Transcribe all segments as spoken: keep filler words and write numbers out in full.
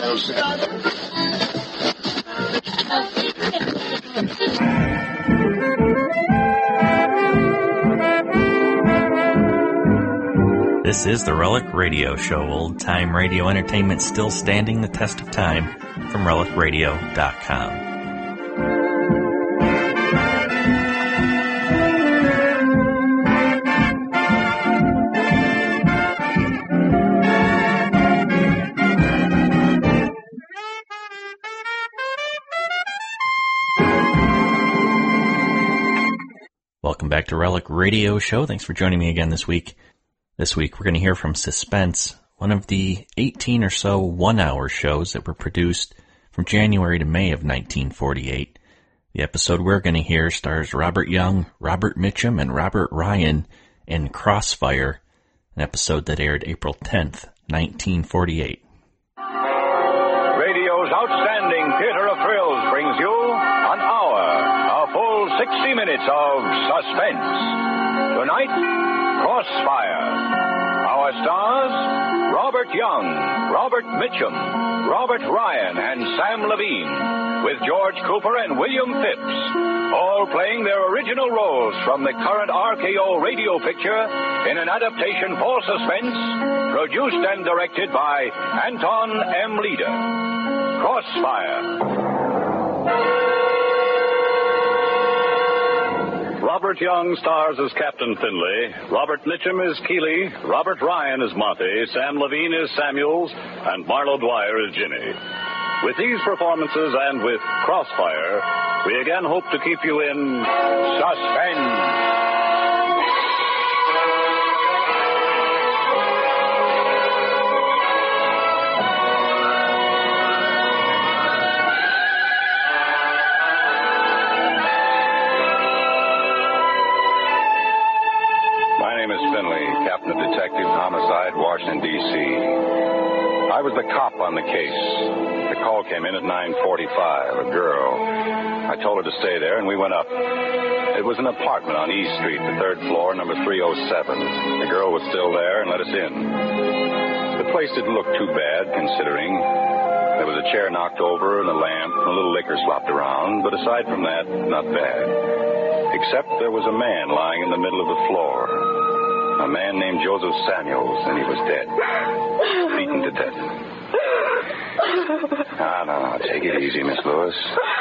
This is the Relic Radio Show, old-time radio entertainment still standing the test of time, from relic radio dot com. Welcome back to Relic Radio Show. Thanks for joining me again this week. This week we're going to hear from Suspense, one of the eighteen or so one-hour shows that were produced from January to May of nineteen forty-eight. The episode we're going to hear stars Robert Young, Robert Mitchum, and Robert Ryan in Crossfire, an episode that aired April tenth, nineteen forty-eight. Radio's outstanding theater of thrills brings you an hour, a full sixty minutes of suspense. Tonight, Crossfire. Our stars, Robert Young, Robert Mitchum, Robert Ryan, and Sam Levine, with George Cooper and William Phipps, all playing their original roles from the current R K O radio picture in an adaptation for suspense, produced and directed by Anton M. Leader. Crossfire. Robert Young stars as Captain Finley, Robert Mitchum is Keeley, Robert Ryan is Monty, Sam Levine is Samuels, and Marlo Dwyer is Jimmy. With these performances and with Crossfire, we again hope to keep you in suspense. Captain of Detective Homicide, Washington, D C I was the cop on the case. The call came in at nine forty-five. A girl. I told her to stay there, and we went up. It was an apartment on East Street, the third floor, number three oh seven. The girl was still there and let us in. The place didn't look too bad, considering. There was a chair knocked over and a lamp and a little liquor slopped around, but aside from that, not bad. Except there was a man lying in the middle of the floor. A man named Joseph Samuels, and he was dead. Beaten to death. No, no, no. Take it easy, Miss Lewis.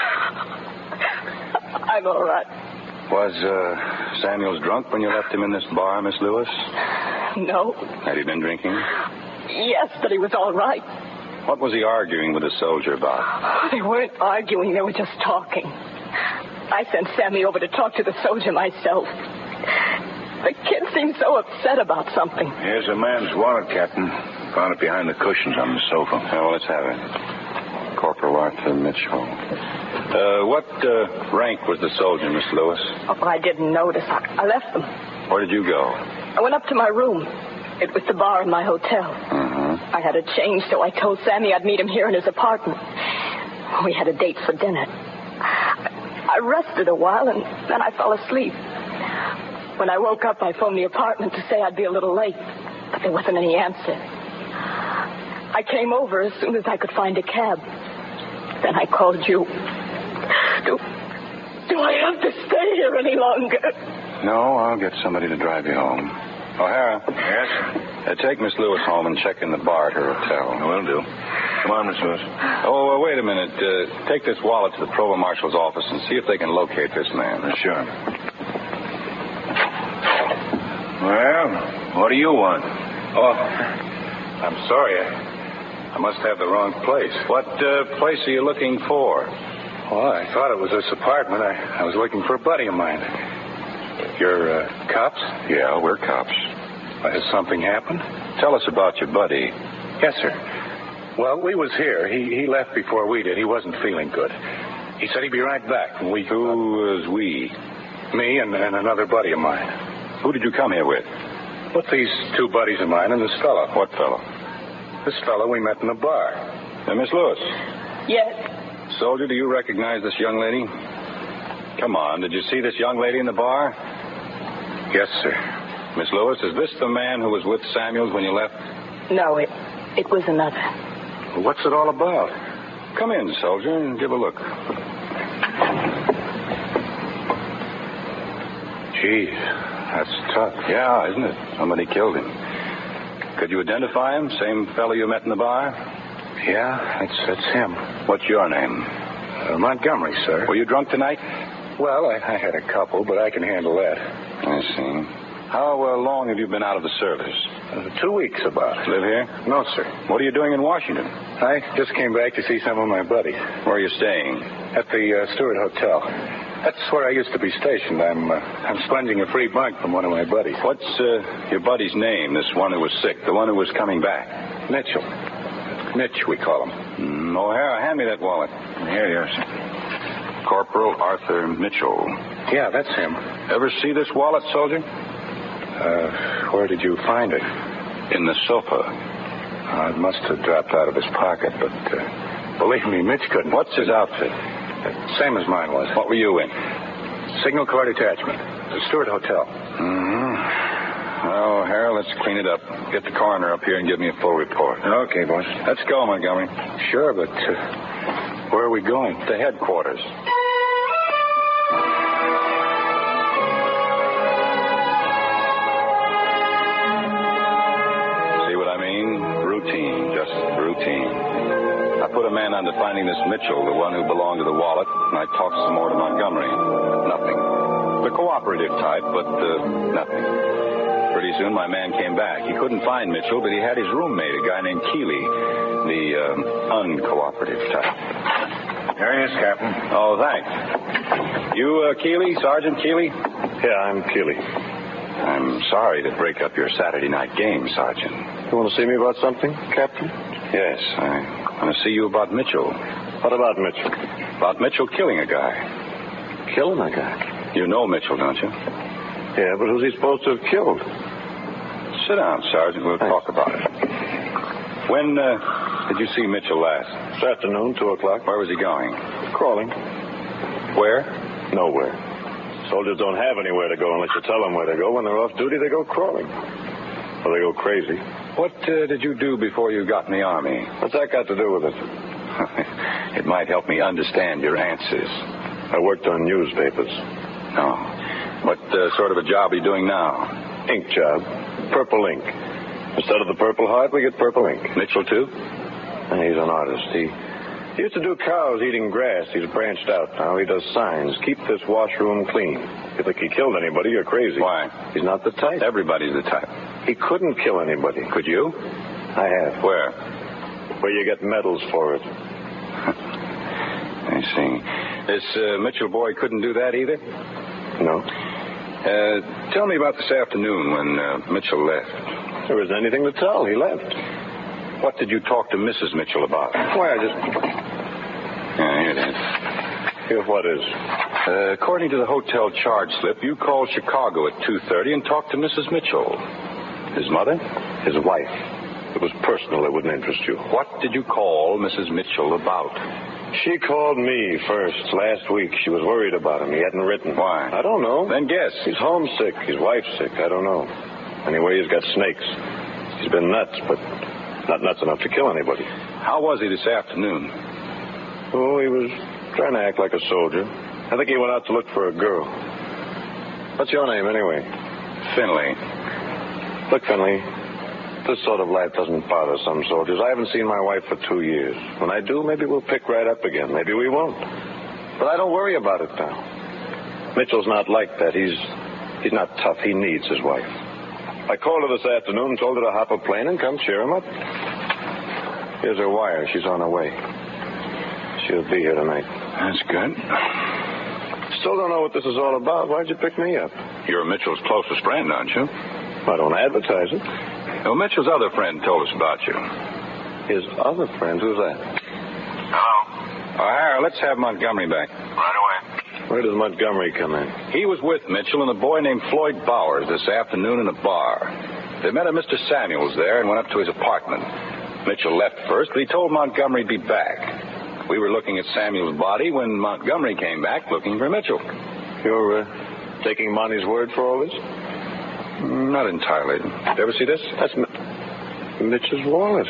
I'm all right. Was uh, Samuels drunk when you left him in this bar, Miss Lewis? No. Had he been drinking? Yes, but he was all right. What was he arguing with the soldier about? They weren't arguing. They were just talking. I sent Sammy over to talk to the soldier myself. The kid seemed so upset about something. Here's a man's wallet, Captain. Found it behind the cushions on the sofa. Oh, let's have it. Corporal Arthur Mitchell. Uh, what uh, rank was the soldier, Miss Lewis? Oh, I didn't notice. I, I left them. Where did you go? I went up to my room. It was the bar in my hotel. Mm-hmm. I had a change, so I told Sammy I'd meet him here in his apartment. We had a date for dinner. I rested a while, and then I fell asleep. When I woke up, I phoned the apartment to say I'd be a little late, but there wasn't any answer. I came over as soon as I could find a cab. Then I called you. Do, do I have to stay here any longer? No, I'll get somebody to drive you home. O'Hara. Yes? Uh, take Miss Lewis home and check in the bar at her hotel. I will do. Come on, Miss Lewis. Oh, uh, wait a minute. Uh, take this wallet to the provost marshal's office and see if they can locate this man. Uh, sure. Well, what do you want? Oh, I'm sorry. I, I must have the wrong place. What uh, place are you looking for? Well, I thought it was this apartment. I, I was looking for a buddy of mine. You're uh, cops? Yeah, we're cops. Uh, has something happened? Tell us about your buddy. Yes, sir. Well, we was here. He he left before we did. He wasn't feeling good. He said he'd be right back. And we, Who is we? Me and, and another buddy of mine. Who did you come here with? With these two buddies of mine and this fellow. What fellow? This fellow we met in the bar. Uh, Miss Lewis. Yes. Soldier, do you recognize this young lady? Come on, did you see this young lady in the bar? Yes, sir. Miss Lewis, is this the man who was with Samuels when you left? No, it it was another. What's it all about? Come in, soldier, and give a look. Geez, that's tough. Yeah, isn't it? Somebody killed him. Could you identify him? Same fellow you met in the bar? Yeah, that's, that's him. What's your name? Uh, Montgomery, sir. Were you drunk tonight? Well, I, I had a couple, but I can handle that. I see. How uh, long have you been out of the service? Uh, two weeks about. Live here? No, sir. What are you doing in Washington? I just came back to see some of my buddies. Where are you staying? At the uh, Stewart Hotel. That's where I used to be stationed. I'm uh, I'm sponging a free bunk from one of my buddies. What's uh, your buddy's name, this one who was sick, the one who was coming back? Mitchell. Mitch, we call him. Mm, O'Hara, hand me that wallet. Here you are, sir. Corporal Arthur Mitchell. Yeah, that's him. Ever see this wallet, soldier? Uh, where did you find it? In the sofa. Uh, it must have dropped out of his pocket, but uh, believe me, Mitch couldn't. What's his outfit? Uh, same as mine was. What were you in? Signal Corps detachment. The Stewart Hotel. Mm-hmm. Well, O'Hara, let's clean it up. Get the coroner up here and give me a full report. Okay, boss. Let's go, Montgomery. Sure, but uh, where are we going? To headquarters. See what I mean? Routine, just routine. I put a man on to finding this Mitchell, the one who belonged to the wallet, and I talked some more to Montgomery. Nothing. The cooperative type, but uh, nothing. Pretty soon my man came back. He couldn't find Mitchell, but he had his roommate, a guy named Keeley, the um, uncooperative type. There he is, Captain. Oh, thanks. You, uh, Keeley, Sergeant Keeley? Yeah, I'm Keeley. I'm sorry to break up your Saturday night game, Sergeant. You want to see me about something, Captain? Yes, I want to see you about Mitchell. What about Mitchell? About Mitchell killing a guy. Killing a guy? You know Mitchell, don't you? Yeah, but who's he supposed to have killed? Sit down, Sergeant. We'll Thanks. talk about it. When uh, did you see Mitchell last? This afternoon, two o'clock. Where was he going? Crawling. Where? Nowhere. Soldiers don't have anywhere to go unless you tell them where to go. When they're off duty, they go crawling. Or they go crazy. What uh, did you do before you got in the Army? What's that got to do with it? It might help me understand your answers. I worked on newspapers. No. What uh, sort of a job are you doing now? Ink job. Purple ink. Instead of the Purple Heart, we get purple ink. Mitchell, too? And he's an artist. He, he used to do cows eating grass. He's branched out now. He does signs. Keep this washroom clean. If you think he killed anybody, you're crazy. Why? He's not the type. Everybody's the type. He couldn't kill anybody. Could you? I have. Where? Where you get medals for it. I see. This uh, Mitchell boy couldn't do that either? No. Uh, tell me about this afternoon when uh, Mitchell left. There isn't anything to tell. He left. What did you talk to Missus Mitchell about? Why, I just... Yeah, here it is. Here, what is? Uh, according to the hotel charge slip, you called Chicago at two thirty and talked to Missus Mitchell. His mother? His wife. It was personal. It wouldn't interest you. What did you call Missus Mitchell about? She called me first last week. She was worried about him. He hadn't written. Why? I don't know. Then guess. He's homesick. His wife's sick. I don't know. Anyway, he's got snakes. He's been nuts, but not nuts enough to kill anybody. How was he this afternoon? Oh, he was trying to act like a soldier. I think he went out to look for a girl. What's your name, anyway? Finley. Look, Finley, this sort of life doesn't bother some soldiers. I haven't seen my wife for two years. When I do, maybe we'll pick right up again. Maybe we won't. But I don't worry about it now. Mitchell's not like that. He's he's not tough. He needs his wife. I called her this afternoon and told her to hop a plane and come cheer him up. Here's her wire. She's on her way. She'll be here tonight. That's good. Still don't know what this is all about. Why'd you pick me up? You're Mitchell's closest friend, aren't you? I don't advertise it. Well, Mitchell's other friend told us about you. His other friend? Who's that? Hello? O'Hara, let's have Montgomery back. Right away. Where does Montgomery come in? He was with Mitchell and a boy named Floyd Bowers this afternoon in a bar. They met a Mister Samuels there and went up to his apartment. Mitchell left first, but he told Montgomery to be back. We were looking at Samuel's body when Montgomery came back looking for Mitchell. You're uh, taking Monty's word for all this? Not entirely. Did you ever see this? That's M- Mitch's wallet.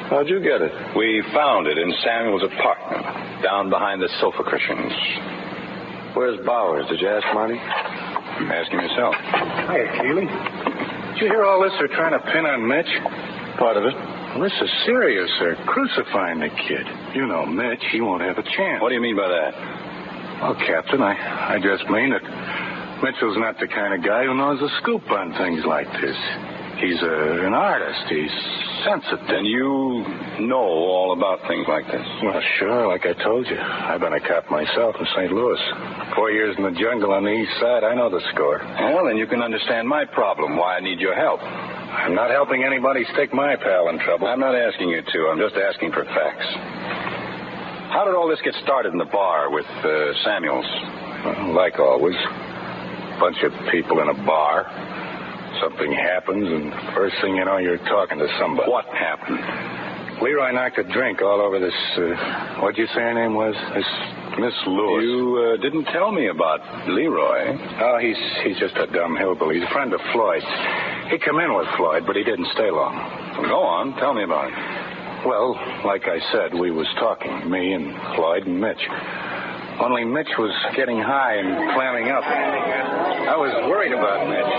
How'd you get it? We found it in Samuel's apartment, down behind the sofa cushions. Where's Bowers? Did you ask Marty? Ask him yourself. Hey, Keeley. Did you hear all this they're trying to pin on Mitch? Part of it. Well, this is serious. They're crucifying the kid. You know Mitch. He won't have a chance. What do you mean by that? Well, Captain, I, I just mean that Mitchell's not the kind of guy who knows the scoop on things like this. He's a, an artist. He's sensitive. Then you know all about things like this? Well, sure, like I told you. I've been a cop myself in Saint Louis. Four years in the jungle on the east side. I know the score. Well, then you can understand my problem, why I need your help. I'm not helping anybody stick my pal in trouble. I'm not asking you to. I'm just asking for facts. How did all this get started in the bar with uh, Samuels? Well, like always. Bunch of people in a bar. Something happens, and first thing you know, you're talking to somebody. What happened? Leroy knocked a drink all over this, uh, what'd you say her name was? This Miss Lewis. You uh, didn't tell me about Leroy. Oh, he's he's just a dumb hillbilly. He's a friend of Floyd's. He come in with Floyd, but he didn't stay long. Well, go on. Tell me about it. Well, like I said, we was talking, me and Floyd and Mitch. Only Mitch was getting high and clamming up. I was worried about Mitch.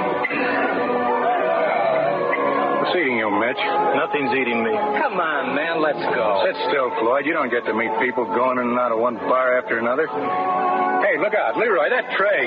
What's eating you, Mitch? Nothing's eating me. Come on, man, let's go. Sit still, Floyd. You don't get to meet people going in and out of one bar after another. Hey, look out. Leroy, that tray.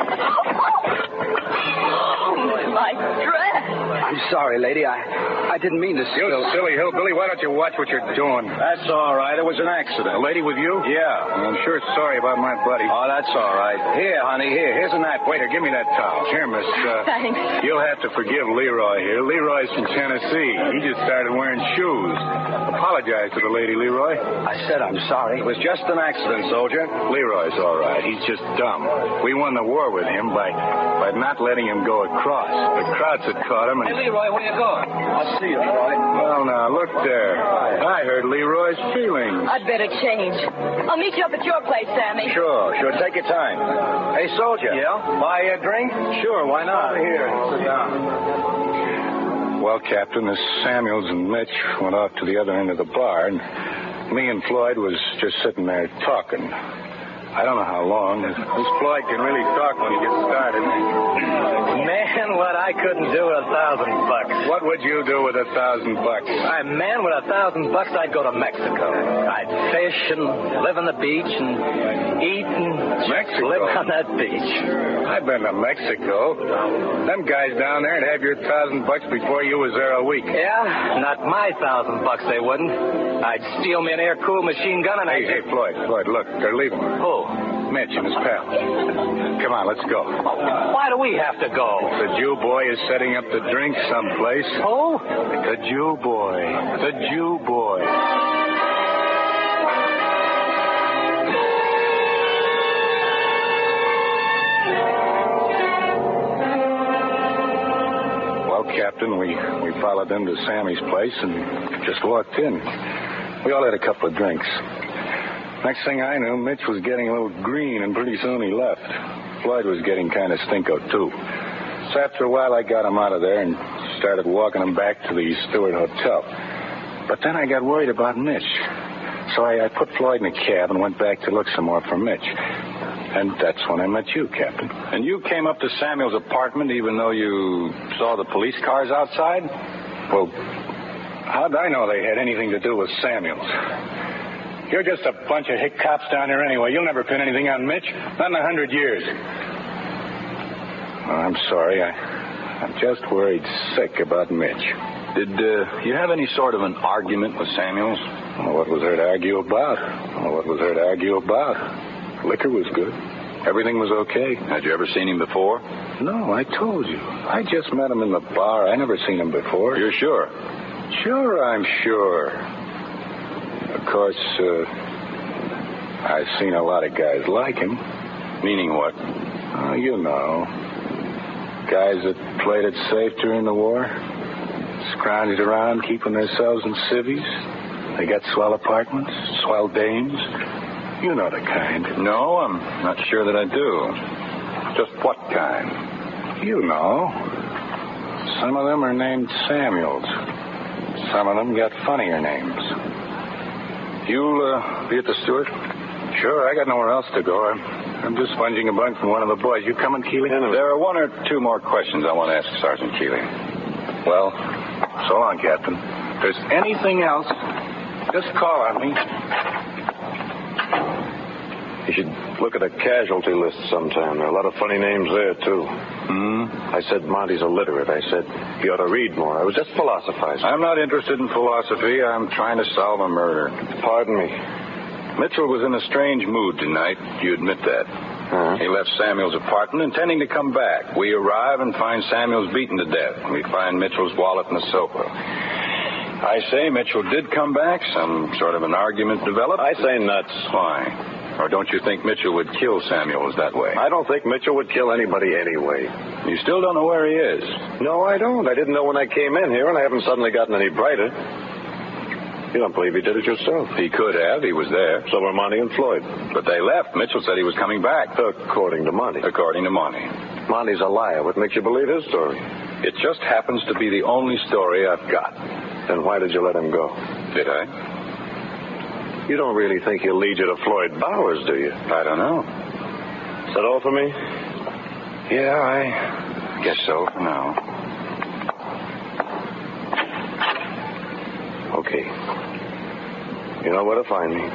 Oh, my dress. I'm sorry, lady. I I didn't mean to You spill. silly hillbilly. Why don't you watch what you're doing? That's all right. It was an accident. A lady with you? Yeah. I'm sure sorry about my buddy. Oh, that's all right. Here, honey, here. Here's a napkin. Waiter, give me that towel. Here, miss. Uh, Thanks. You'll have to forgive Leroy here. Leroy's from Tennessee. He just started wearing shoes. Apologize to the lady, Leroy. I said I'm sorry. It was just an accident, soldier. Leroy's all right. He's just dumb. We won the war with him by by not letting him go across. The Krauts had caught him, and... Hey, Leroy, where you going? I'll see you, Floyd. Well, now, look there. I hurt Leroy's feelings. I'd better change. I'll meet you up at your place, Sammy. Sure, sure. Take your time. Hey, soldier. Yeah? Buy a drink? Sure, why not? Over here. Sit down. Well, Captain, this Samuels and Mitch went off to the other end of the bar, and me and Floyd was just sitting there talking. I don't know how long. This Floyd can really talk when he gets started. Man, what I couldn't do with a thousand bucks. What would you do with a thousand bucks? I, man, with a thousand bucks, I'd go to Mexico. I'd fish and live on the beach and eat and Mexico? live on that beach. I've been to Mexico. Them guys down there would have your thousand bucks before you was there a week. Yeah? Not my thousand bucks, they wouldn't. I'd steal me an air-cooled machine gun and Hey, I'd... hey, Floyd, Floyd, look, they're leaving. Who? Mitch and his pal. Come on, let's go. Why do we have to go? The Jew boy is setting up the drink someplace. Who? The Jew boy. The Jew boy. Well, Captain, we, we followed them to Sammy's place and just walked in. We all had a couple of drinks. Next thing I knew, Mitch was getting a little green, and pretty soon he left. Floyd was getting kind of stinko, too. So after a while, I got him out of there and started walking him back to the Stewart Hotel. But then I got worried about Mitch. So I, I put Floyd in a cab and went back to look some more for Mitch. And that's when I met you, Captain. And you came up to Samuel's apartment even though you saw the police cars outside? Well, how'd I know they had anything to do with Samuels? You're just a bunch of hick cops down here anyway. You'll never pin anything on Mitch. Not in a hundred years. Oh, I'm sorry. I, I'm just worried sick about Mitch. Did uh, you have any sort of an argument with Samuels? Oh, what was there to argue about? Oh, what was there to argue about? Liquor was good. Everything was okay. Had you ever seen him before? No, I told you. I just met him in the bar. I never seen him before. You're sure? Sure, I'm sure. Of course, uh, I've seen a lot of guys like him. Meaning what? Oh, you know. Guys that played it safe during the war. Scrounged around, keeping themselves in civvies. They got swell apartments, swell dames. You know the kind. No, I'm not sure that I do. Just what kind? You know. Some of them are named Samuels. Some of them got funnier names. You'll uh, be at the Stewart? Sure, I got nowhere else to go. I'm, I'm just sponging a bunk from one of the boys. You coming, Keeley? There are one or two more questions I want to ask Sergeant Keeley. Well, so long, Captain. If there's anything else, just call on me. You should look at a casualty list sometime. There are a lot of funny names there, too. Hmm? I said Monty's illiterate. I said he ought to read more. I was just philosophizing. I'm not interested in philosophy. I'm trying to solve a murder. Pardon me. Mitchell was in a strange mood tonight. You admit that. Uh-huh. He left Samuel's apartment intending to come back. We arrive and find Samuel's beaten to death. We find Mitchell's wallet in the sofa. I say Mitchell did come back. Some sort of an argument developed. I say nuts. Why? Or don't you think Mitchell would kill Samuels that way? I don't think Mitchell would kill anybody anyway. You still don't know where he is? No, I don't. I didn't know when I came in here, and I haven't suddenly gotten any brighter. You don't believe he did it yourself? He could have. He was there. So were Monty and Floyd. But they left. Mitchell said he was coming back. According to Monty. According to Monty. Monty's a liar. What makes you believe his story? It just happens to be the only story I've got. Then why did you let him go? Did I? You don't really think he'll lead you to Floyd Bowers, do you? I don't know. Is that all for me? Yeah, I guess so for now. Okay. You know where to find me.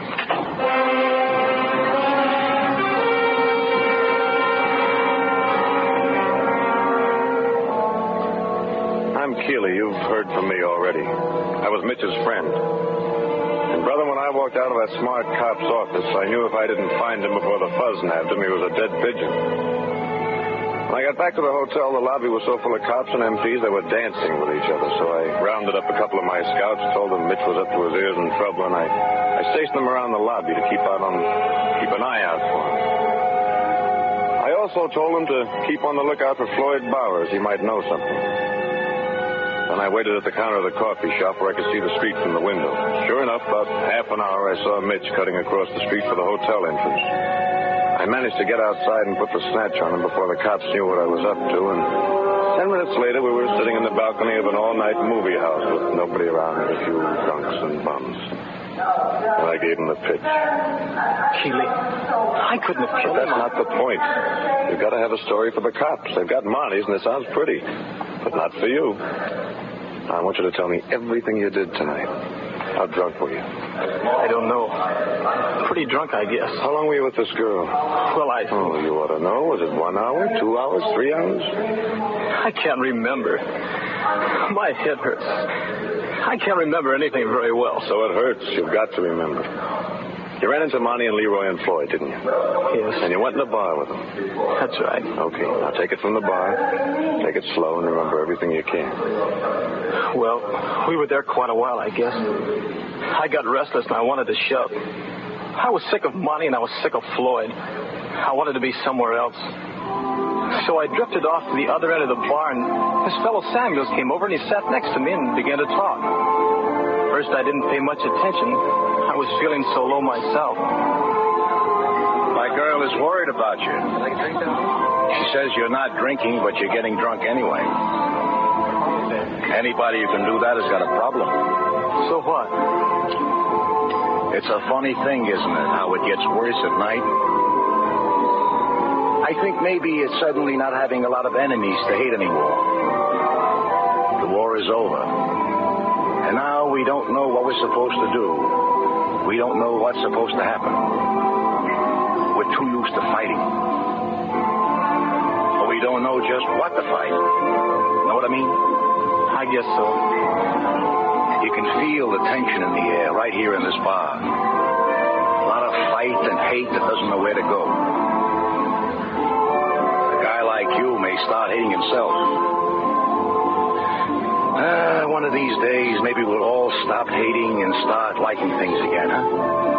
I'm Keeley. You've heard from me already. I was Mitch's friend. And, brother, when I walked out of that smart cop's office, I knew if I didn't find him before the fuzz nabbed him, he was a dead pigeon. When I got back to the hotel, the lobby was so full of cops and M Ps they were dancing with each other. So I rounded up a couple of my scouts, told them Mitch was up to his ears in trouble, and I, I stationed them around the lobby to keep out on, keep an eye out for him. I also told them to keep on the lookout for Floyd Bowers. He might know something. Then I waited at the counter of the coffee shop where I could see the street from the window. Sure enough, about half an hour, I saw Mitch cutting across the street for the hotel entrance. I managed to get outside and put the snatch on him before the cops knew what I was up to, and ten minutes later we were sitting in the balcony of an all-night movie house with nobody around but a few drunks and bums. And I gave him the pitch. Keeley, I couldn't have killed But him. that's not the point. You've got to have a story for the cops. They've got Monty's, and it sounds pretty, but not for you. I want you to tell me everything you did tonight. How drunk were you? I don't know. Pretty drunk, I guess. How long were you with this girl? Well, I... Oh, you ought to know. Was it one hour, two hours, three hours? I can't remember. My head hurts. I can't remember anything very well. So it hurts. You've got to remember. You ran into Monty and Leroy and Floyd, didn't you? Yes. And you went in the bar with them. That's right. Okay, now take it from the bar. Take it slow and remember everything you can. Well, we were there quite a while, I guess. I got restless and I wanted to shove. I was sick of Monty and I was sick of Floyd. I wanted to be somewhere else. So I drifted off to the other end of the bar, and this fellow Samuels came over and he sat next to me and began to talk. First, I didn't pay much attention. I was feeling so low myself. My girl is worried about you. She says you're not drinking, but you're getting drunk anyway. Anybody who can do that has got a problem. So what? It's a funny thing, isn't it, how it gets worse at night? I think maybe it's suddenly not having a lot of enemies to hate anymore. The war is over. And now we don't know what we're supposed to do. We don't know what's supposed to happen. We're too used to fighting. But we don't know just what to fight. Know what I mean? I guess so. You can feel the tension in the air right here in this bar. A lot of fight and hate that doesn't know where to go. A guy like you may start hating himself. Uh, one of these days, maybe we'll all stop hating and start liking things again, huh?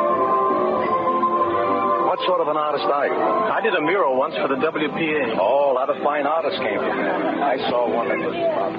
What sort of an artist are you? I did a mural once for the W P A. Oh, a lot of fine artists came from there. I saw one that was...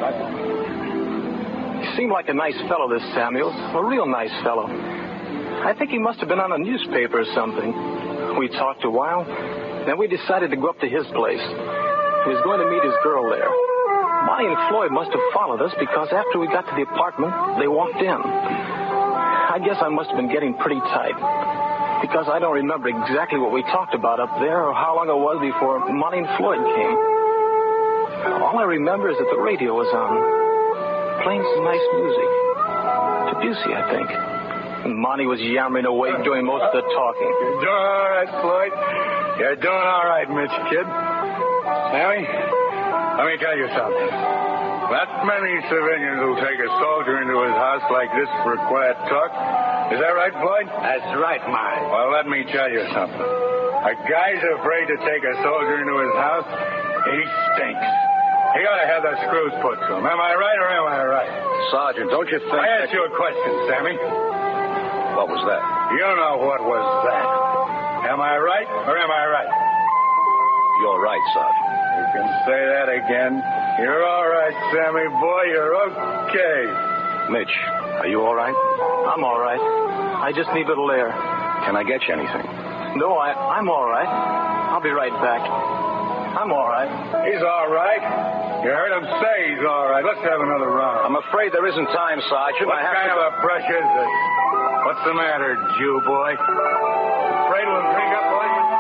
He seemed like a nice fellow, this Samuels. A real nice fellow. I think he must have been on a newspaper or something. We talked a while. Then we decided to go up to his place. He was going to meet his girl there. Monty and Floyd must have followed us because after we got to the apartment, they walked in. I I guess I must have been getting pretty tight. Because I don't remember exactly what we talked about up there or how long it was before Monty and Floyd came. All I remember is that the radio was on, playing some nice music. Debussy, I think. And Monty was yammering away, doing most of the talking. You're doing all right, Floyd. You're doing all right, Mitch, kid. Sammy, let me tell you something. Not many civilians will take a soldier into his house like this for a quiet talk. Is that right, Floyd? That's right, Marty. Well, let me tell you something. A guy's afraid to take a soldier into his house. He stinks. He ought to have the screws put to him. Am I right or am I right? Sergeant, don't you think... I asked you a question, Sammy. What was that? You know what was that. Am I right or am I right? You're right, Sergeant. You can say that again. You're all right, Sammy. Boy, you're okay. Mitch, are you all right? I'm all right. I just need a little air. Can I get you anything? No, I, I'm all right. I'll be right back. I'm all right. He's all right. You heard him say he's all right. Let's have another round. I'm afraid there isn't time, Sergeant. What I have kind to... of a brush is this? What's the matter, Jew boy? Afraid we'll drink up on you?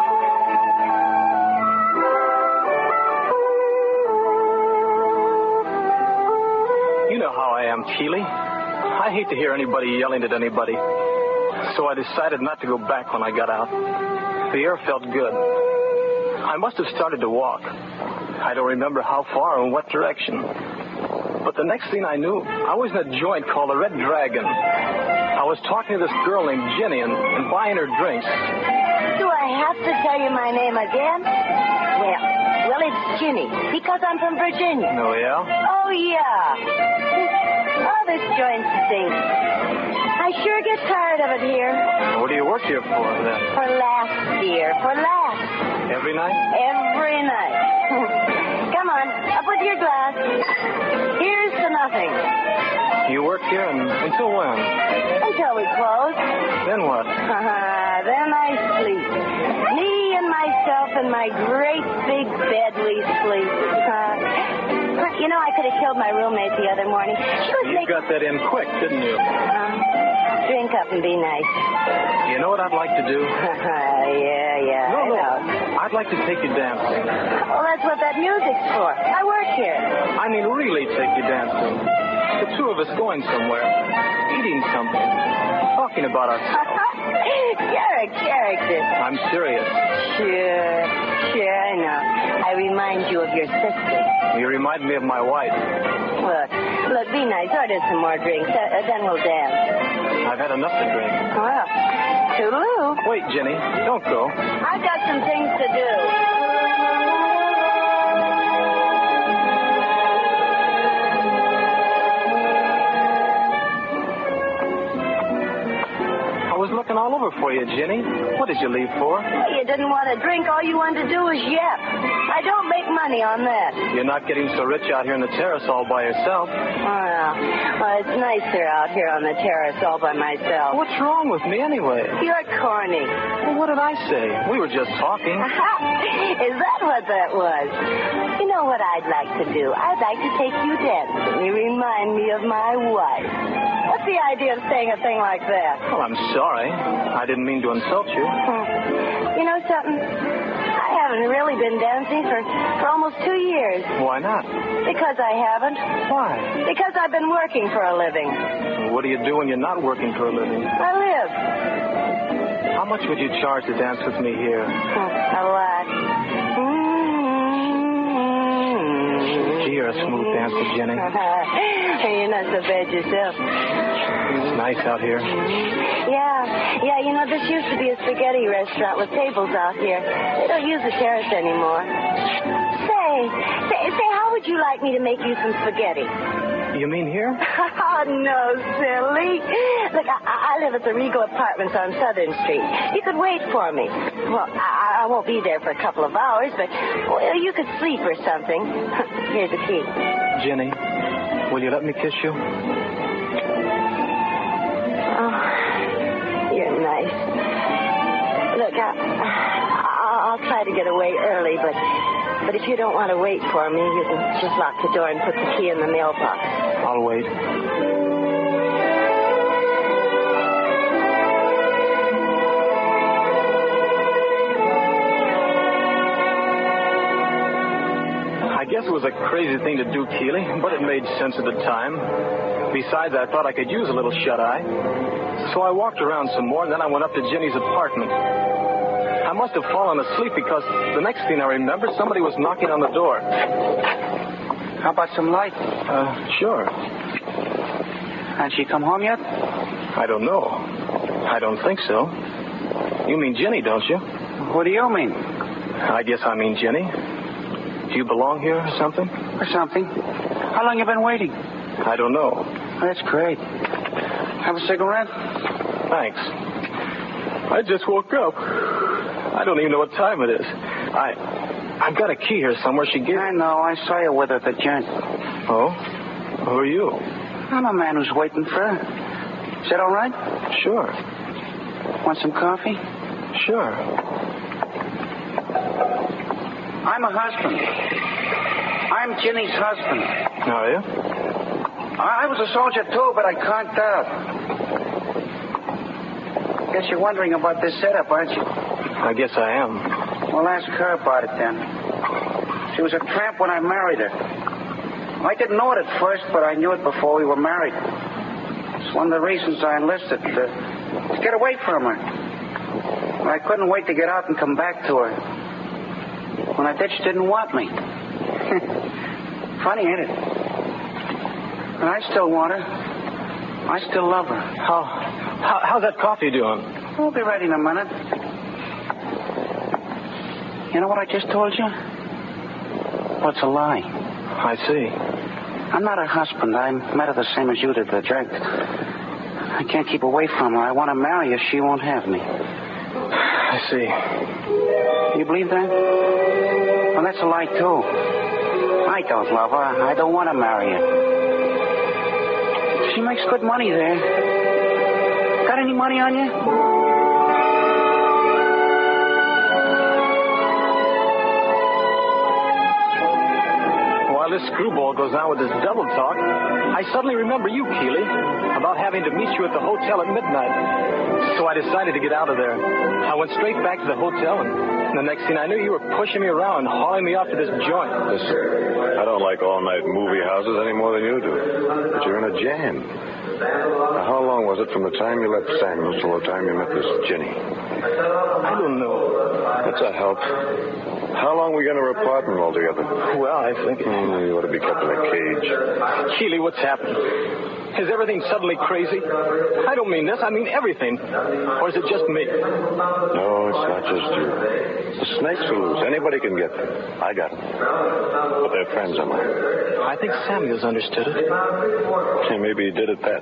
You know how I am, Keeley. I hate to hear anybody yelling at anybody. So I decided not to go back when I got out. The air felt good. I must have started to walk. I don't remember how far or in what direction. But the next thing I knew, I was in a joint called the Red Dragon. I was talking to this girl named Jenny and, and buying her drinks. Do I have to tell you my name again? Well, well, it's Ginny, because I'm from Virginia. Oh, yeah? Oh, yeah. Oh, this joint stinks. I sure get tired of it here. What do you work here for, then? For laughs, dear, for laughs. Every night? Every night. Come on, up with your glass. Here's to nothing. You work here and, until when? Until we close. Then what? Then I sleep. Me and myself in my great big bed we sleep. Uh, you know, I could have killed my roommate the other morning. She was You making... got that in quick, didn't you? Uh, drink up and be nice. You know what I'd like to do? yeah, yeah, No, I no. know. I'd like to take you dancing. Well, that's what that music's for. I work here. I mean, really take you dancing. The two of us going somewhere, eating something, talking about ourselves. You're a character. I'm serious. Sure, sure, I know. I remind you of your sister. You remind me of my wife. Look, look, be nice. Order some more drinks, uh, then we'll dance. I've had enough to drink. Well, toodaloo. Wait, Jenny, don't go. I've got some things to do. I was looking all over for you, Jenny. What did you leave for? You didn't want to drink. All you wanted to do was yap. I don't make money on that. You're not getting so rich out here in the terrace all by yourself. Well, well, it's nicer out here on the terrace all by myself. What's wrong with me anyway? You're corny. Well, what did I say? We were just talking. Is that what that was? You know what I'd like to do? I'd like to take you dancing. You remind me of my wife. What's the idea of saying a thing like that? Well, I'm sorry. I didn't mean to insult you. You know something? I haven't really been dancing for, for almost two years. Why not? Because I haven't. Why? Because I've been working for a living. What do you do when you're not working for a living? I live. How much would you charge to dance with me here? A lot. Gee, you're a smooth dancer, Jenny. You're not so bad yourself. It's nice out here. Yeah, yeah, you know, this used to be a spaghetti restaurant with tables out here. They don't use the terrace anymore. Say, say, say, how would you like me to make you some spaghetti? You mean here? Oh, no, silly. Look, I, I live at the Regal Apartments on Southern Street. You could wait for me. Well, I, I won't be there for a couple of hours, but well, you could sleep or something. Here's the key. Jenny, will you let me kiss you? Oh, you're nice. Look, I, I'll, I'll try to get away early, but but if you don't want to wait for me, you can just lock the door and put the key in the mailbox. I'll wait. was a crazy thing to do, Keeley, but it made sense at the time. Besides, I thought I could use a little shut-eye. So I walked around some more, and then I went up to Ginny's apartment. I must have fallen asleep because the next thing I remember, somebody was knocking on the door. How about some light? Uh, sure. Has she come home yet? I don't know. I don't think so. You mean Ginny, don't you? What do you mean? I guess I mean Ginny. Do you belong here or something? Or something. How long you been waiting? I don't know. That's great. Have a cigarette? Thanks. I just woke up. I don't even know what time it is. I, I've got a key here somewhere she gave. I know. I saw you with her at the joint. Oh? Who are you? I'm a man who's waiting for her. Is that all right? Sure. Want some coffee? Sure. I'm a husband. I'm Ginny's husband. Are you? I was a soldier, too, but I conked out. Guess you're wondering about this setup, aren't you? I guess I am. Well, ask her about it, then. She was a tramp when I married her. I didn't know it at first, but I knew it before we were married. It's one of the reasons I enlisted, to, to get away from her. I couldn't wait to get out and come back to her. When I did, she didn't want me. Funny, ain't it? And I still want her. I still love her. How, how how's that coffee doing? We'll be ready in a minute. You know what I just told you? Well, it's a lie. I see. I'm not her husband. I met her the same as you did, the drink. I can't keep away from her. I want to marry her. She won't have me. I see. You believe that? Well, that's a lie, too. I don't love her. I don't want to marry her. She makes good money there. Got any money on you? While this screwball goes on with this double talk, I suddenly remember you, Keeley, about having to meet you at the hotel at midnight. So I decided to get out of there. I went straight back to the hotel, and the next thing I knew, you were pushing me around, hauling me off to this joint. Listen, I don't like all-night movie houses any more than you do. But you're in a jam. Now, how long was it from the time you left Samuels till the time you met this Ginny? I don't know. That's a help. How long were we going to apart and all together? Well, I think... Mm, you ought to be kept in a cage. Keeley, what's happened? Is everything suddenly crazy? I don't mean this. I mean everything. Or is it just me? No, it's not just you. The snakes are loose. Anybody can get them. I got them. But they're friends of mine. I think Samuels understood it. Yeah, maybe he did at that.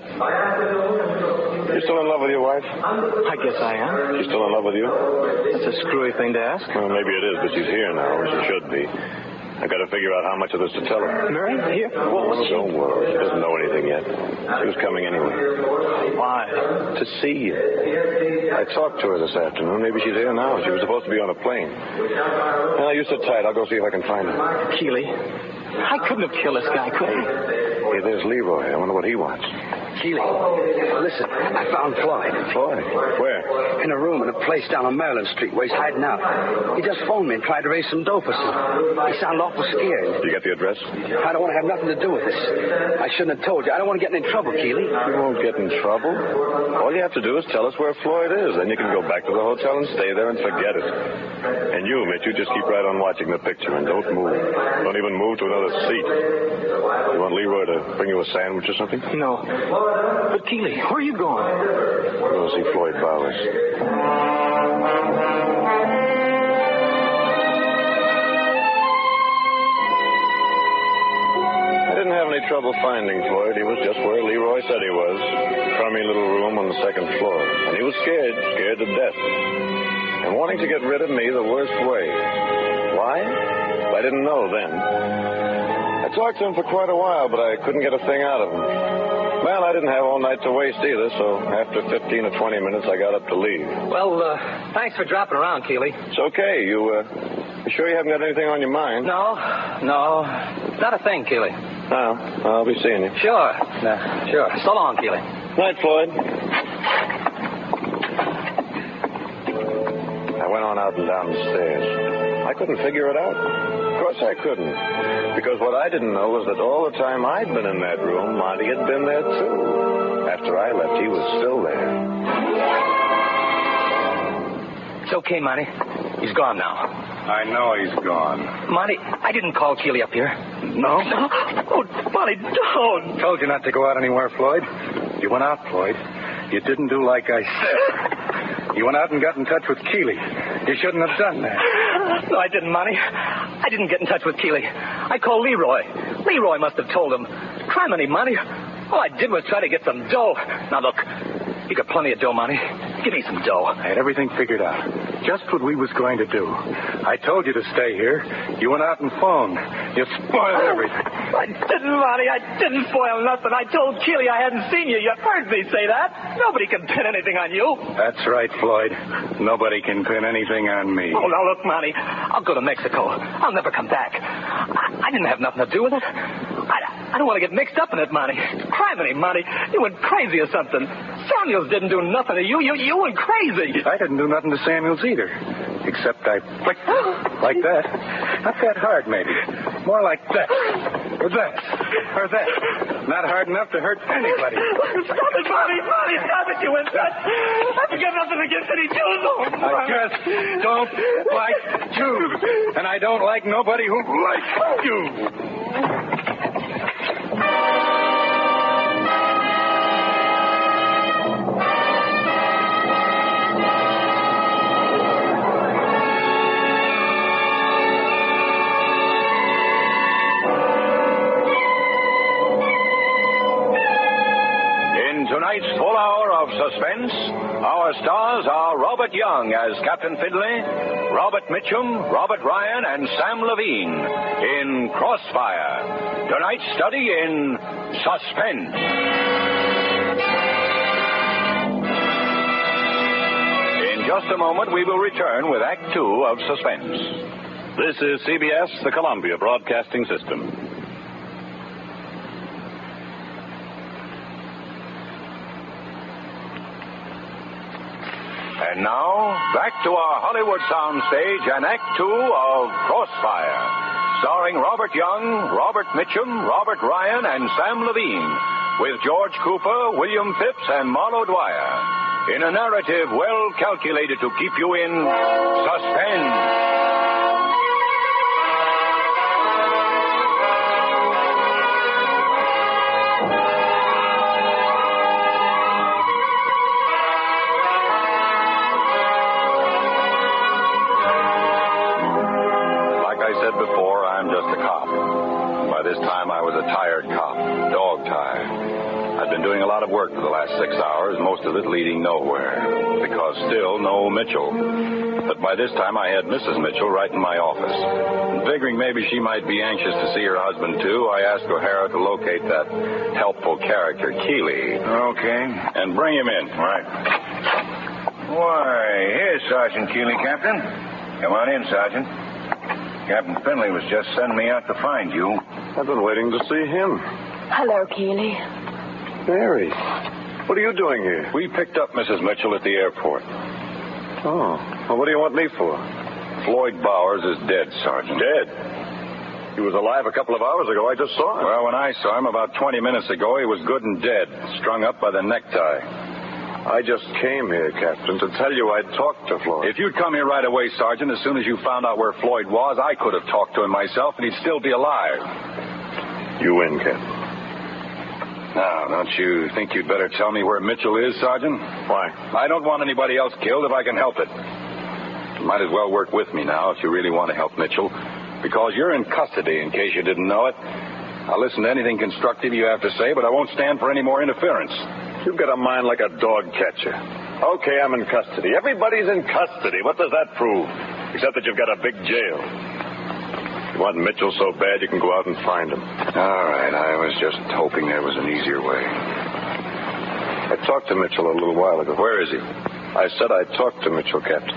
You still in love with your wife? I guess I am. She's still in love with you? That's a screwy thing to ask. Well, maybe it is, but she's here now, or she should be. I've got to figure out how much of this to tell her. Mary? Here? What was oh, she? Don't worry. She doesn't know anything yet. She was coming anyway. Why? To see you. I talked to her this afternoon. Maybe she's here now. She was supposed to be on a plane. Well, you sit tight. I'll go see if I can find her. Keeley, I couldn't have killed this guy, could I? Hey, there's Leroy. I wonder what he wants. Keeley, listen, I found Floyd. Floyd? Where? In a room in a place down on Maryland Street where he's hiding out. He just phoned me and tried to raise some dough for something. He sounded awful scared. You get the address? I don't want to have nothing to do with this. I shouldn't have told you. I don't want to get in trouble, Keeley. You won't get in trouble. All you have to do is tell us where Floyd is. Then you can go back to the hotel and stay there and forget it. And you, Mitch, you just keep right on watching the picture and don't move. Don't even move to another seat. You want Leroy to bring you a sandwich or something? No. But, Keeley, where are you going? We're going to see Floyd Bowers. I didn't have any trouble finding Floyd. He was just where Leroy said he was. Crummy little room on the second floor. And he was scared, scared to death. And wanting to get rid of me the worst way. Why? I didn't know then. I talked to him for quite a while, but I couldn't get a thing out of him. Well, I didn't have all night to waste either, so after fifteen or twenty minutes, I got up to leave. Well, uh, thanks for dropping around, Keeley. It's okay. You, uh, you sure you haven't got anything on your mind? No, no, not a thing, Keeley. No, I'll be seeing you. Sure, uh, sure. So long, Keeley. Night, Floyd. I went on out and down the stairs. I couldn't figure it out. course I couldn't. Because what I didn't know was that all the time I'd been in that room, Monty had been there, too. After I left, he was still there. It's okay, Monty. He's gone now. I know he's gone. Monty, I didn't call Keeley up here. No? Oh, Monty, don't. Told you not to go out anywhere, Floyd. You went out, Floyd. You didn't do like I said. You went out and got in touch with Keeley. You shouldn't have done that. No, I didn't, Monty. I didn't get in touch with Keeley. I called Leroy. Leroy must have told him. Criminy, Monty. All I did was try to get some dough. Now, look, you got plenty of dough, Monty. Give me some dough. I had everything figured out. Just what we was going to do. I told you to stay here. You went out and phoned. You spoiled everything. I didn't, Monty. I didn't spoil nothing. I told Keeley I hadn't seen you. You heard me say that. Nobody can pin anything on you. That's right, Floyd. Nobody can pin anything on me. Oh, now look, Monty. I'll go to Mexico. I'll never come back. I, I didn't have nothing to do with it. I, I don't want to get mixed up in it, Monty. Criminy, Monty. You went crazy or something. Samuels didn't do nothing to you. You, you went crazy. I didn't do nothing to Samuels either. Except I flicked like that. Not that hard, maybe. More like that. Or that. Or that. Not hard enough to hurt anybody. Stop it, Monty. Monty, stop it. You went nuts. I've got nothing against any Jews. Oh, I just don't like Jews. And I don't like nobody who likes Jews. Tonight's full hour of suspense, our stars are Robert Young as Captain Findlay, Robert Mitchum, Robert Ryan, and Sam Levine in Crossfire. Tonight's study in suspense. In just a moment, we will return with Act Two of Suspense. This is C B S, the Columbia Broadcasting System. And now, back to our Hollywood soundstage and Act Two of Crossfire, starring Robert Young, Robert Mitchum, Robert Ryan, and Sam Levine, with George Cooper, William Phipps, and Marlo Dwyer, in a narrative well calculated to keep you in suspense. Before, I'm just a cop. By this time, I was a tired cop, dog-tired. I'd been doing a lot of work for the last six hours, most of it leading nowhere, because still no Mitchell. But by this time, I had Missus Mitchell right in my office. And figuring maybe she might be anxious to see her husband, too, I asked O'Hara to locate that helpful character, Keeley. Okay. And bring him in. Right. Why, here's Sergeant Keeley, Captain. Come on in, Sergeant. Captain Finley was just sending me out to find you. I've been waiting to see him. Hello, Keeley. Mary, what are you doing here? We picked up Missus Mitchell at the airport. Oh, well, what do you want me for? Floyd Bowers is dead, Sergeant. Dead? He was alive a couple of hours ago. I just saw him. Well, when I saw him about twenty minutes ago, he was good and dead, strung up by the necktie. I just came here, Captain, to tell you I'd talked to Floyd. If you'd come here right away, Sergeant, as soon as you found out where Floyd was, I could have talked to him myself, and he'd still be alive. You win, Captain. Now, don't you think you'd better tell me where Mitchell is, Sergeant? Why? I don't want anybody else killed if I can help it. You might as well work with me now if you really want to help Mitchell, because you're in custody, in case you didn't know it. I'll listen to anything constructive you have to say, but I won't stand for any more interference. You've got a mind like a dog catcher. Okay, I'm in custody. Everybody's in custody. What does that prove? Except that you've got a big jail. If you want Mitchell so bad, you can go out and find him. All right, I was just hoping there was an easier way. I talked to Mitchell a little while ago. Where is he? I said I talked to Mitchell, Captain.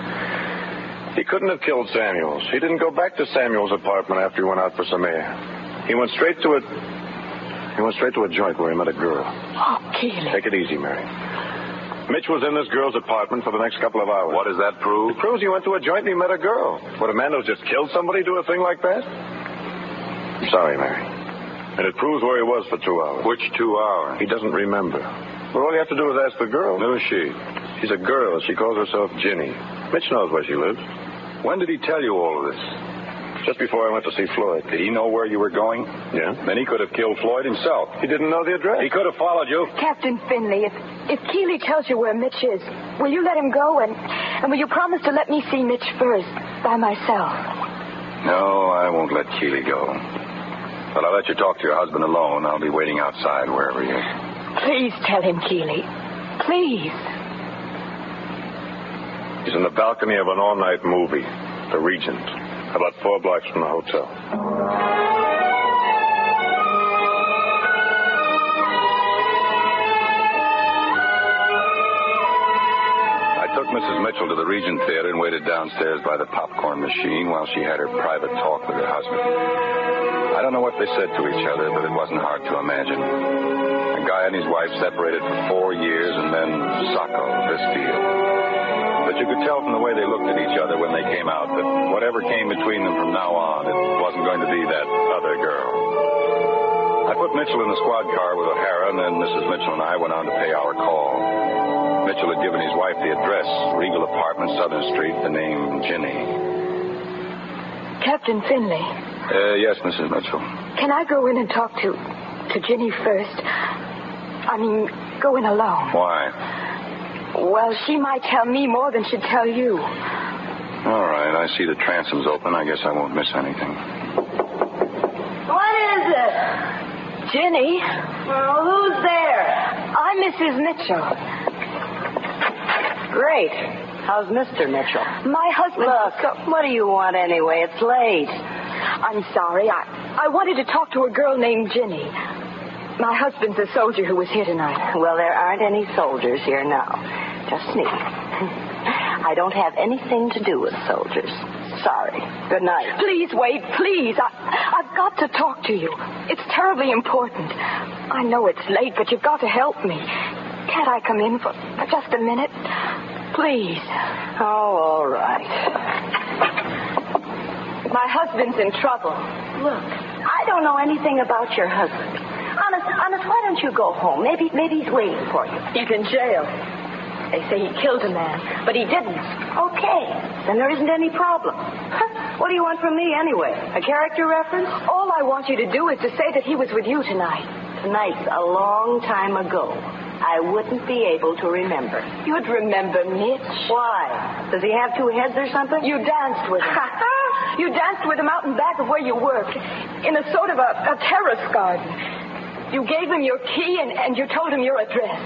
He couldn't have killed Samuels. He didn't go back to Samuels' apartment after he went out for some air. He went straight to a... He went straight to a joint where he met a girl. Oh, Keeley. Take it easy, Mary. Mitch was in this girl's apartment for the next couple of hours. What does that prove? It proves he went to a joint and he met a girl. Would a man who's just killed somebody do a thing like that? I'm sorry, Mary. And it proves where he was for two hours. Which two hours? He doesn't remember. Well, all you have to do is ask the girl. Who is she? She's a girl. She calls herself Ginny. Mitch knows where she lives. When did he tell you all of this? Just before I went to see Floyd. Did he know where you were going? Yeah. Then he could have killed Floyd himself. He didn't know the address. He could have followed you. Captain Finley, if, if Keeley tells you where Mitch is, will you let him go and, and will you promise to let me see Mitch first, by myself? No, I won't let Keeley go. But I'll let you talk to your husband alone. I'll be waiting outside wherever he is. Please tell him, Keeley. Please. He's in the balcony of an all-night movie, The Regent, about four blocks from the hotel. I took Missus Mitchell to the Regent Theater and waited downstairs by the popcorn machine while she had her private talk with her husband. I don't know what they said to each other, but it wasn't hard to imagine. A guy and his wife separated for four years and then Sacco, this deal. But you could tell from the way they looked at each other when they came out that whatever came between them from now on, it wasn't going to be that other girl. I put Mitchell in the squad car with O'Hara, and then Missus Mitchell and I went on to pay our call. Mitchell had given his wife the address, Regal Apartment, Southern Street, the name Ginny. Captain Finley. Uh, yes, Missus Mitchell. Can I go in and talk to, to Ginny first? I mean, go in alone. Why? Well, she might tell me more than she'd tell you. All right, I see the transom's open. I guess I won't miss anything. What is it? Ginny. Well, who's there? I'm Missus Mitchell. Great. How's Mister Mitchell? My husband... Look, what do you want anyway? It's late. I'm sorry. I, I wanted to talk to a girl named Ginny. My husband's a soldier who was here tonight. Well, there aren't any soldiers here now. Just me. I don't have anything to do with soldiers. Sorry. Good night. Please, Wade, please. I, I've got to talk to you. It's terribly important. I know it's late, but you've got to help me. Can't I come in for, for just a minute? Please. Oh, all right. My husband's in trouble. Look, I don't know anything about your husband. Honest, honest, why don't you go home? Maybe, maybe he's waiting for you. He's in jail. They say he killed a man, but he didn't. Okay, then there isn't any problem. Huh? What do you want from me anyway? A character reference? All I want you to do is to say that he was with you tonight. Tonight's a long time ago. I wouldn't be able to remember. You'd remember Mitch. Why? Does he have two heads or something? You danced with him. You danced with him out in back of where you work, in a sort of a, a terrace garden. You gave him your key and, and you told him your address.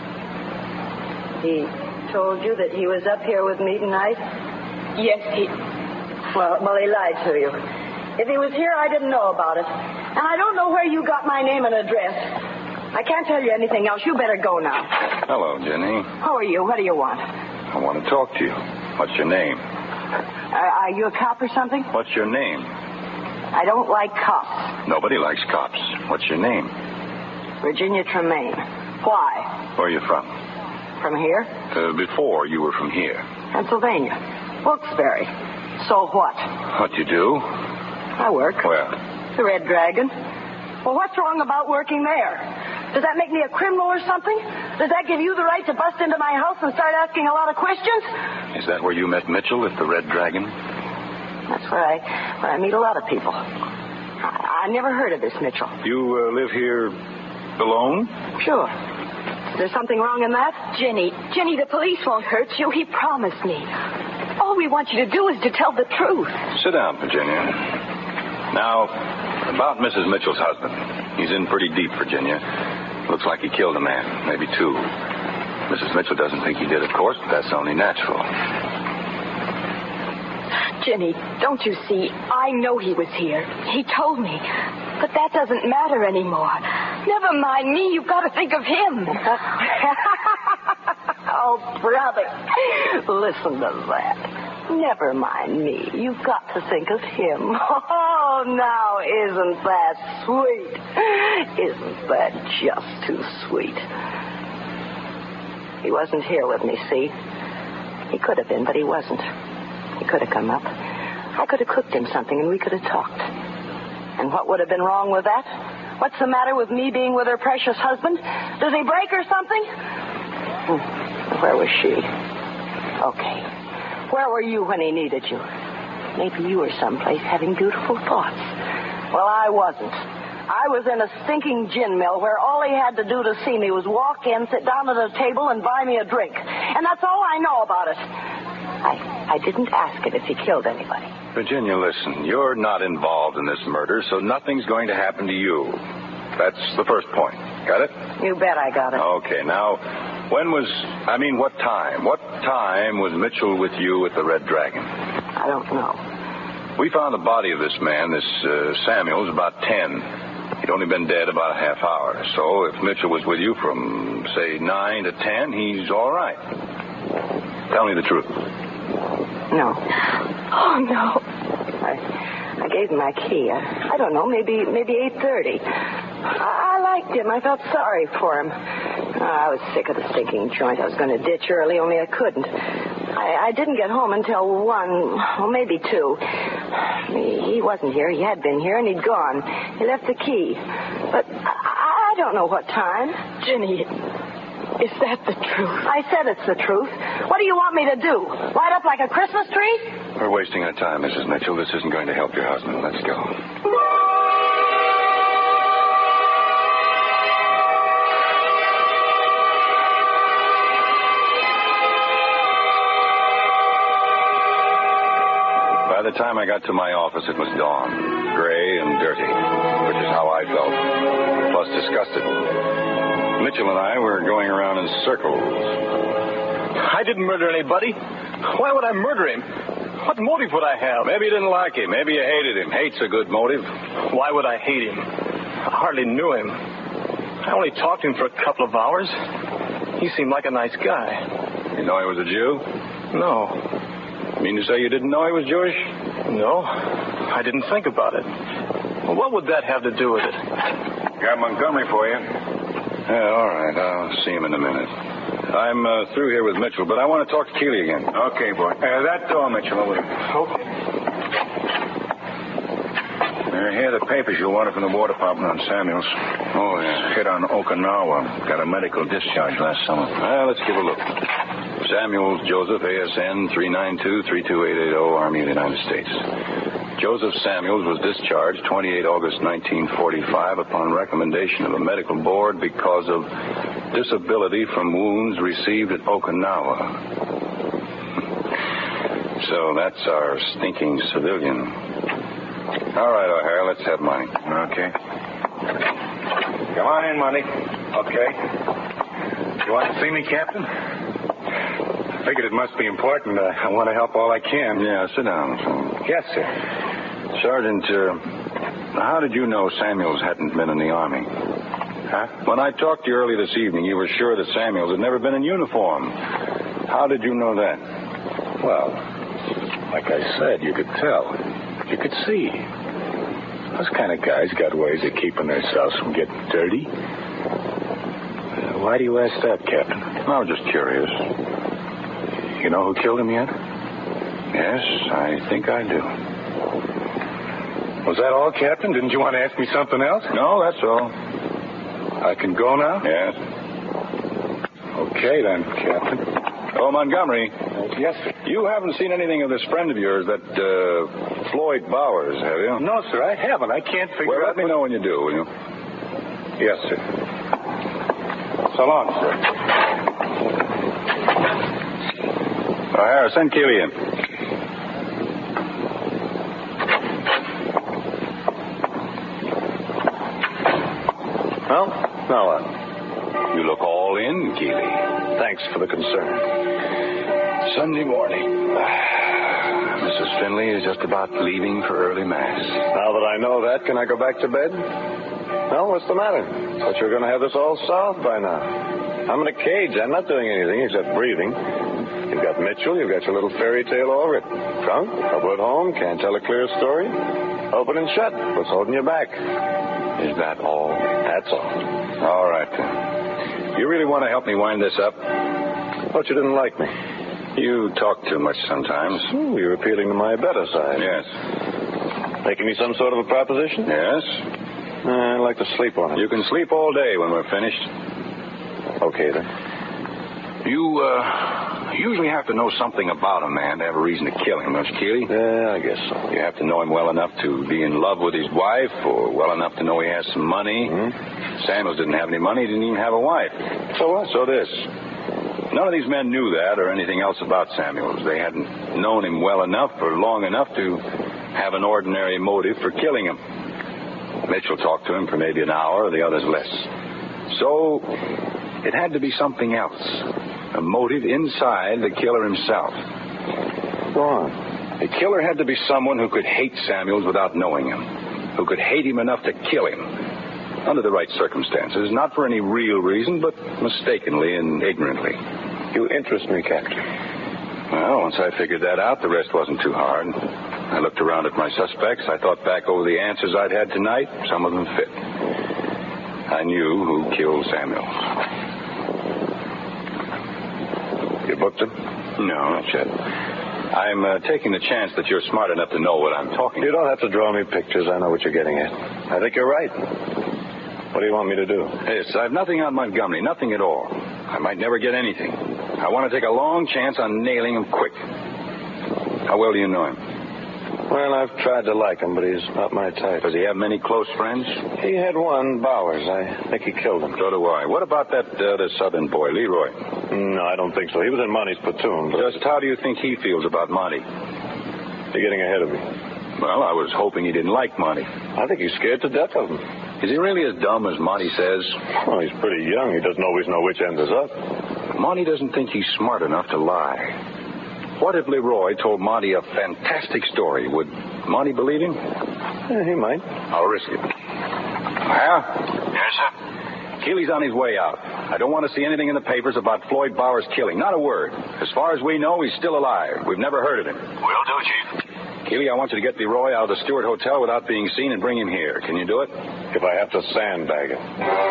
He told you that he was up here with me tonight? Yes, he... Well, well, he lied to you. If he was here, I didn't know about it. And I don't know where you got my name and address. I can't tell you anything else. You better go now. Hello, Jenny. Who are you? What do you want? I want to talk to you. What's your name? Uh, are you a cop or something? What's your name? I don't like cops. Nobody likes cops. What's your name? Virginia Tremaine. Why? Where are you from? From here? Uh, before you were from here. Pennsylvania. Wilkes-Barre. So what? What you do? I work. Where? The Red Dragon. Well, what's wrong about working there? Does that make me a criminal or something? Does that give you the right to bust into my house and start asking a lot of questions? Is that where you met Mitchell at the Red Dragon? That's where I where I meet a lot of people. I, I never heard of this Mitchell. You uh, live here alone? Sure. Is there something wrong in that? Ginny, Ginny, the police won't hurt you. He promised me. All we want you to do is to tell the truth. Sit down, Virginia. Now, about Missus Mitchell's husband. He's in pretty deep, Virginia. Looks like he killed a man, maybe two. Missus Mitchell doesn't think he did, of course, but that's only natural. Ginny, don't you see? I know he was here. He told me. But that doesn't matter anymore. Never mind me. You've got to think of him. Oh, brother. Listen to that. Never mind me. You've got to think of him. Oh, now, isn't that sweet? Isn't that just too sweet? He wasn't here with me, see? He could have been, but he wasn't. He could have come up. I could have cooked him something, and we could have talked. And what would have been wrong with that? What's the matter with me being with her precious husband? Does he break or something? Hmm. Where was she? Okay. Where were you when he needed you? Maybe you were someplace having beautiful thoughts. Well, I wasn't. I was in a stinking gin mill where all he had to do to see me was walk in, sit down at a table, and buy me a drink. And that's all I know about it. I, I didn't ask it if he killed anybody. Virginia, listen, you're not involved in this murder, so nothing's going to happen to you. That's the first point. Got it? You bet I got it. Okay, now, when was, I mean, what time? What time was Mitchell with you at the Red Dragon? I don't know. We found the body of this man, this uh, Samuels, about ten. He'd only been dead about a half hour. So if Mitchell was with you from, say, nine to ten, he's all right. Tell me the truth. No. Oh, no. I, I gave him my key. I, I don't know, maybe maybe eight thirty. I, I liked him. I felt sorry for him. Oh, I was sick of the stinking joint. I was going to ditch early, only I couldn't. I, I didn't get home until one, or maybe two. He, he wasn't here. He had been here, and he'd gone. He left the key. But I, I don't know what time. Ginny, is that the truth? I said it's the truth. What do you want me to do? Light up like a Christmas tree? We're wasting our time, Missus Mitchell. This isn't going to help your husband. Let's go. By the time I got to my office, it was dawn, gray and dirty, which is how I felt, plus disgusted. Mitchell and I were going around in circles. I didn't murder anybody. Why would I murder him? What motive would I have? Maybe you didn't like him. Maybe you hated him. Hate's a good motive. Why would I hate him? I hardly knew him. I only talked to him for a couple of hours. He seemed like a nice guy. You know he was a Jew? No. Mean to say you didn't know he was Jewish? No. I didn't think about it. Well, what would that have to do with it? Got Montgomery for you. Yeah, all right. I'll see him in a minute. I'm uh, through here with Mitchell, but I want to talk to Keeley again. Okay, boy. Uh, that door, Mitchell, over there. Okay. Uh, here are the papers you wanted from the War Department on Samuels. Oh, yeah. Hit on Okinawa. Got a medical discharge last summer. Well, let's give a look. Samuels Joseph, A S N three nine two, three two eight eight zero, Army of the United States. Joseph Samuels was discharged the twenty-eighth of August, nineteen forty-five, upon recommendation of a medical board because of disability from wounds received at Okinawa. So that's our stinking civilian. All right, O'Hara, let's have money. Okay. Come on in, money. Okay. You want to see me, Captain? I figured it must be important. Uh, I want to help all I can. Yeah, sit down. Yes, sir. Sergeant, uh, how did you know Samuels hadn't been in the Army? Huh? When I talked to you early this evening, you were sure that Samuels had never been in uniform. How did you know that? Well, like I said, you could tell. You could see. Those kind of guys got ways of keeping themselves from getting dirty. Uh, why do you ask that, Captain? I was just curious. You know who killed him yet? Yes, I think I do. Was that all, Captain? Didn't you want to ask me something else? No, that's all. I can go now? Yes. Okay, then, Captain. Oh, Montgomery. Uh, yes, sir. You haven't seen anything of this friend of yours, that uh, Floyd Bowers, have you? No, sir, I haven't. I can't figure well, out... let me know when you do, will you? Yes, sir. So long, sir. O'Hara, send Keeley in. Well, now what? You look all in, Keeley. Thanks for the concern. Sunday morning. Missus Finley is just about leaving for early mass. Now that I know that, can I go back to bed? Well, what's the matter? Thought you were going to have this all solved by now. I'm in a cage. I'm not doing anything except breathing. You've got Mitchell. You've got your little fairy tale over it. Drunk, trouble at home, can't tell a clear story. Open and shut. What's holding you back? Is that all? That's all. All right, then. You really want to help me wind this up? Thought you didn't like me. You talk too much sometimes. Ooh, you're appealing to my better side. Yes. Making me some sort of a proposition? Yes. I'd like to sleep on it. You can sleep all day when we're finished. Okay, then. You, uh, usually have to know something about a man to have a reason to kill him, don't you, Keeley? Yeah, I guess so. You have to know him well enough to be in love with his wife, or well enough to know he has some money. Mm-hmm. Samuels didn't have any money. He didn't even have a wife. So what? So this. None of these men knew that or anything else about Samuels. They hadn't known him well enough or long enough to have an ordinary motive for killing him. Mitchell talked to him for maybe an hour, the others less. So it had to be something else. A motive inside the killer himself. Go on. The killer had to be someone who could hate Samuels without knowing him. Who could hate him enough to kill him. Under the right circumstances. Not for any real reason, but mistakenly and ignorantly. You interest me, Captain. Well, once I figured that out, the rest wasn't too hard. I looked around at my suspects. I thought back over the answers I'd had tonight. Some of them fit. I knew who killed Samuel. You booked him? No, not yet. I'm uh, taking the chance that you're smart enough to know what I'm talking You about. don't have to draw me pictures. I know what you're getting at. I think you're right. What do you want me to do? Yes, I've nothing on Montgomery, nothing at all. I might never get anything. I want to take a long chance on nailing him quick. How well do you know him? Well, I've tried to like him, but he's not my type. Does he have many close friends? He had one, Bowers. I think he killed him. So do I. What about that uh, the southern boy, Leroy? No, I don't think so. He was in Monty's platoon. But Just how do you think he feels about Monty? You're getting ahead of me. Well, I was hoping he didn't like Monty. I think he's scared to death of him. Is he really as dumb as Monty says? Well, he's pretty young. He doesn't always know which end is up. Monty doesn't think he's smart enough to lie. What if Leroy told Monty a fantastic story? Would Monty believe him? Yeah, he might. I'll risk it. Well? Yes, sir? Keeley's on his way out. I don't want to see anything in the papers about Floyd Bowers' killing. Not a word. As far as we know, he's still alive. We've never heard of him. Will do, Chief. Keeley, I want you to get Leroy out of the Stewart Hotel without being seen and bring him here. Can you do it? If I have to sandbag it.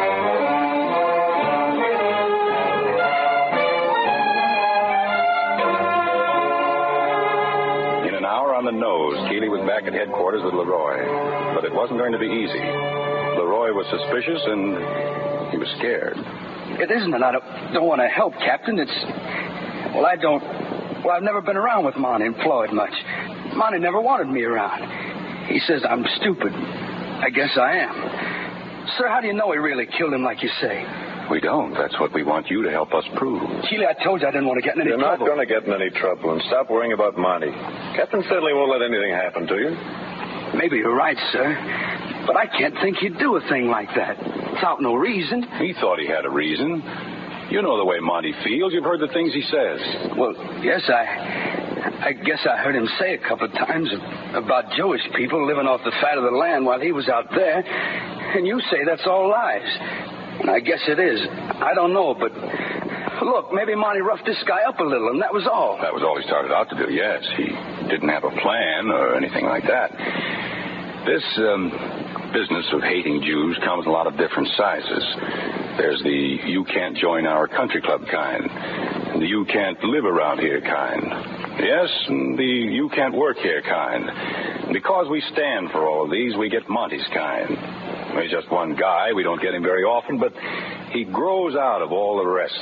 In an hour on the nose, Keeley was back at headquarters with Leroy. But it wasn't going to be easy. Leroy was suspicious and he was scared. It isn't, and I don't, don't want to help, Captain. It's... Well, I don't... Well, I've never been around with Monty and Floyd much. Monty never wanted me around. He says I'm stupid. I guess I am. Sir, how do you know he really killed him like you say? We don't. That's what we want you to help us prove. Keeley, I told you I didn't want to get in any You're trouble. not going to get in any trouble, and stop worrying about Monty. Captain Finley won't let anything happen to you. Maybe you're right, sir. But I can't think he'd do a thing like that. Without no reason. He thought he had a reason. You know the way Monty feels. You've heard the things he says. Well, yes, I... I guess I heard him say a couple of times about Jewish people living off the fat of the land while he was out there. And you say that's all lies. And I guess it is. I don't know, but look, maybe Monty roughed this guy up a little, and that was all. That was all he started out to do, yes. He didn't have a plan or anything like that. This um, business of hating Jews comes in a lot of different sizes. There's the you can't join our country club kind, and the you can't live around here kind. Yes, and the you can't work here kind. And because we stand for all of these, we get Monty's kind. He's just one guy. We don't get him very often, but he grows out of all the rest.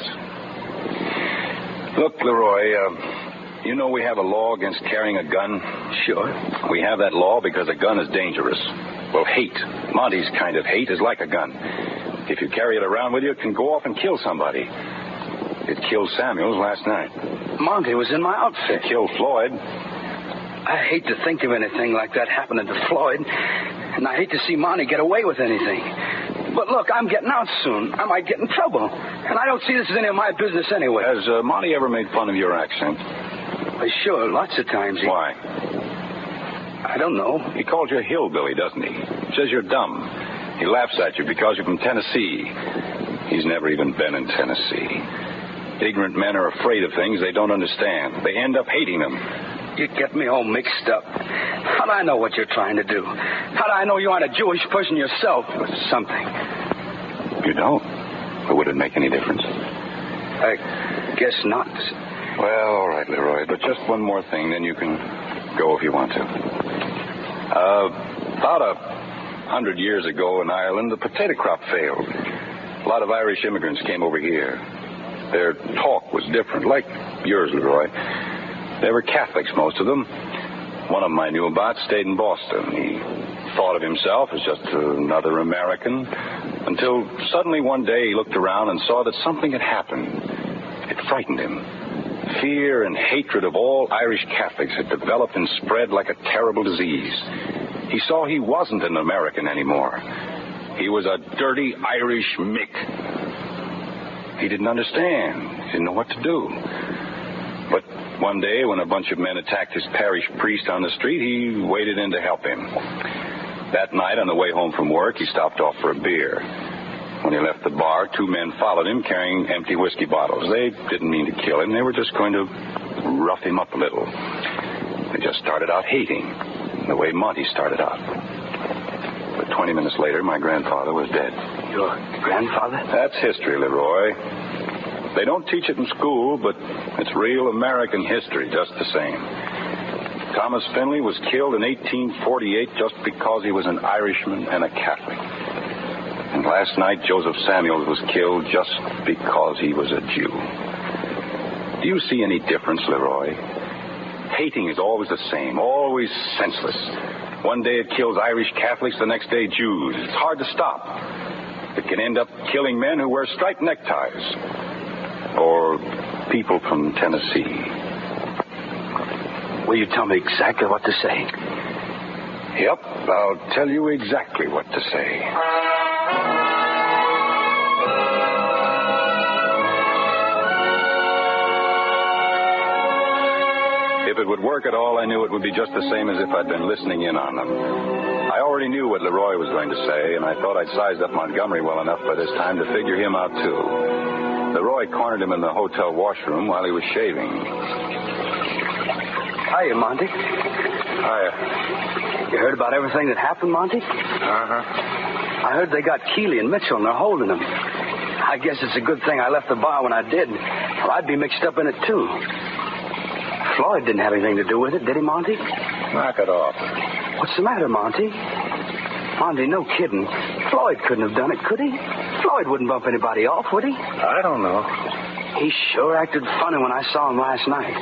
Look, Leroy, uh, you know we have a law against carrying a gun? Sure. We have that law because a gun is dangerous. Well, hate, Monty's kind of hate, is like a gun. If you carry it around with you, it can go off and kill somebody. It killed Samuels last night. Monty was in my outfit. It killed Floyd. I hate to think of anything like that happening to Floyd, and I hate to see Monty get away with anything. But look, I'm getting out soon. I might get in trouble, and I don't see this as any of my business anyway. Has uh, Monty ever made fun of your accent? Uh, sure, lots of times. He... Why? I don't know. He calls you a hillbilly, doesn't he? Says you're dumb. He laughs at you because you're from Tennessee. He's never even been in Tennessee. Ignorant men are afraid of things they don't understand. They end up hating them. You get me all mixed up. How do I know what you're trying to do? How do I know you aren't a Jewish person yourself or something? You don't? Or would it make any difference? I guess not. Well, all right, Leroy, but just one more thing, then you can go if you want to. Uh, about a hundred years ago in Ireland, the potato crop failed. A lot of Irish immigrants came over here. Their talk was different, like yours, Leroy. They were Catholics, most of them. One of them I knew about stayed in Boston. He thought of himself as just another American, until suddenly one day he looked around and saw that something had happened. It frightened him. Fear and hatred of all Irish Catholics had developed and spread like a terrible disease. He saw he wasn't an American anymore. He was a dirty Irish Mick. He didn't understand. He didn't know what to do. But one day, when a bunch of men attacked his parish priest on the street, he waded in to help him. That night, on the way home from work, he stopped off for a beer. When he left the bar, two men followed him carrying empty whiskey bottles. They didn't mean to kill him. They were just going to rough him up a little. They just started out hating, the way Monty started out. But twenty minutes later, my grandfather was dead. Your grandfather? That's history, Leroy. They don't teach it in school, but it's real American history just the same. Thomas Finley was killed in eighteen forty-eight just because he was an Irishman and a Catholic. And last night, Joseph Samuels was killed just because he was a Jew. Do you see any difference, Leroy? Hating is always the same, always senseless. One day it kills Irish Catholics, the next day Jews. It's hard to stop. It can end up killing men who wear striped neckties. Or people from Tennessee. Will you tell me exactly what to say? Yep, I'll tell you exactly what to say. If it would work at all, I knew it would be just the same as if I'd been listening in on them. I already knew what Leroy was going to say, and I thought I'd sized up Montgomery well enough by this time to figure him out, too. Leroy cornered him in the hotel washroom while he was shaving. Hiya, Monty. Hiya. You heard about everything that happened, Monty? Uh-huh. I heard they got Keeley and Mitchell and they're holding them. I guess it's a good thing I left the bar when I did, or I'd be mixed up in it, too. Floyd didn't have anything to do with it, did he, Monty? Knock it off. What's the matter, Monty? Monty, no kidding. Floyd couldn't have done it, could he? Floyd wouldn't bump anybody off, would he? I don't know. He sure acted funny when I saw him last night.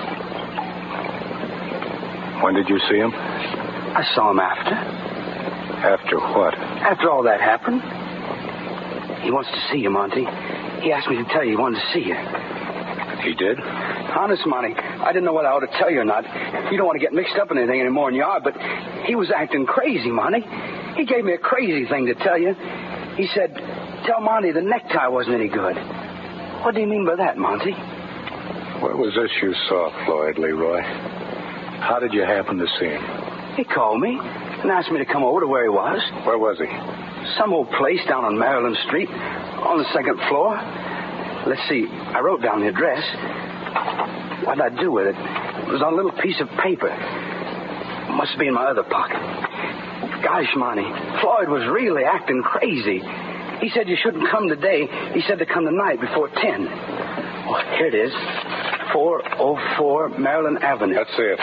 When did you see him? I saw him after. After what? After all that happened. He wants to see you, Monty. He asked me to tell you he wanted to see you. He did? Honest, Monty, I didn't know whether I ought to tell you or not. You don't want to get mixed up in anything anymore than you are, but he was acting crazy, Monty. He gave me a crazy thing to tell you. He said, tell Monty the necktie wasn't any good. What do you mean by that, Monty? What was this you saw, Floyd, Leroy? How did you happen to see him? He called me and asked me to come over to where he was. Where was he? Some old place down on Maryland Street, on the second floor. Let's see, I wrote down the address. What did I do with it? It was on a little piece of paper. Must be in my other pocket. Gosh, Monty, Floyd was really acting crazy. He said you shouldn't come today. He said to come tonight before ten. Oh, here it is. four oh four Maryland Avenue. That's it.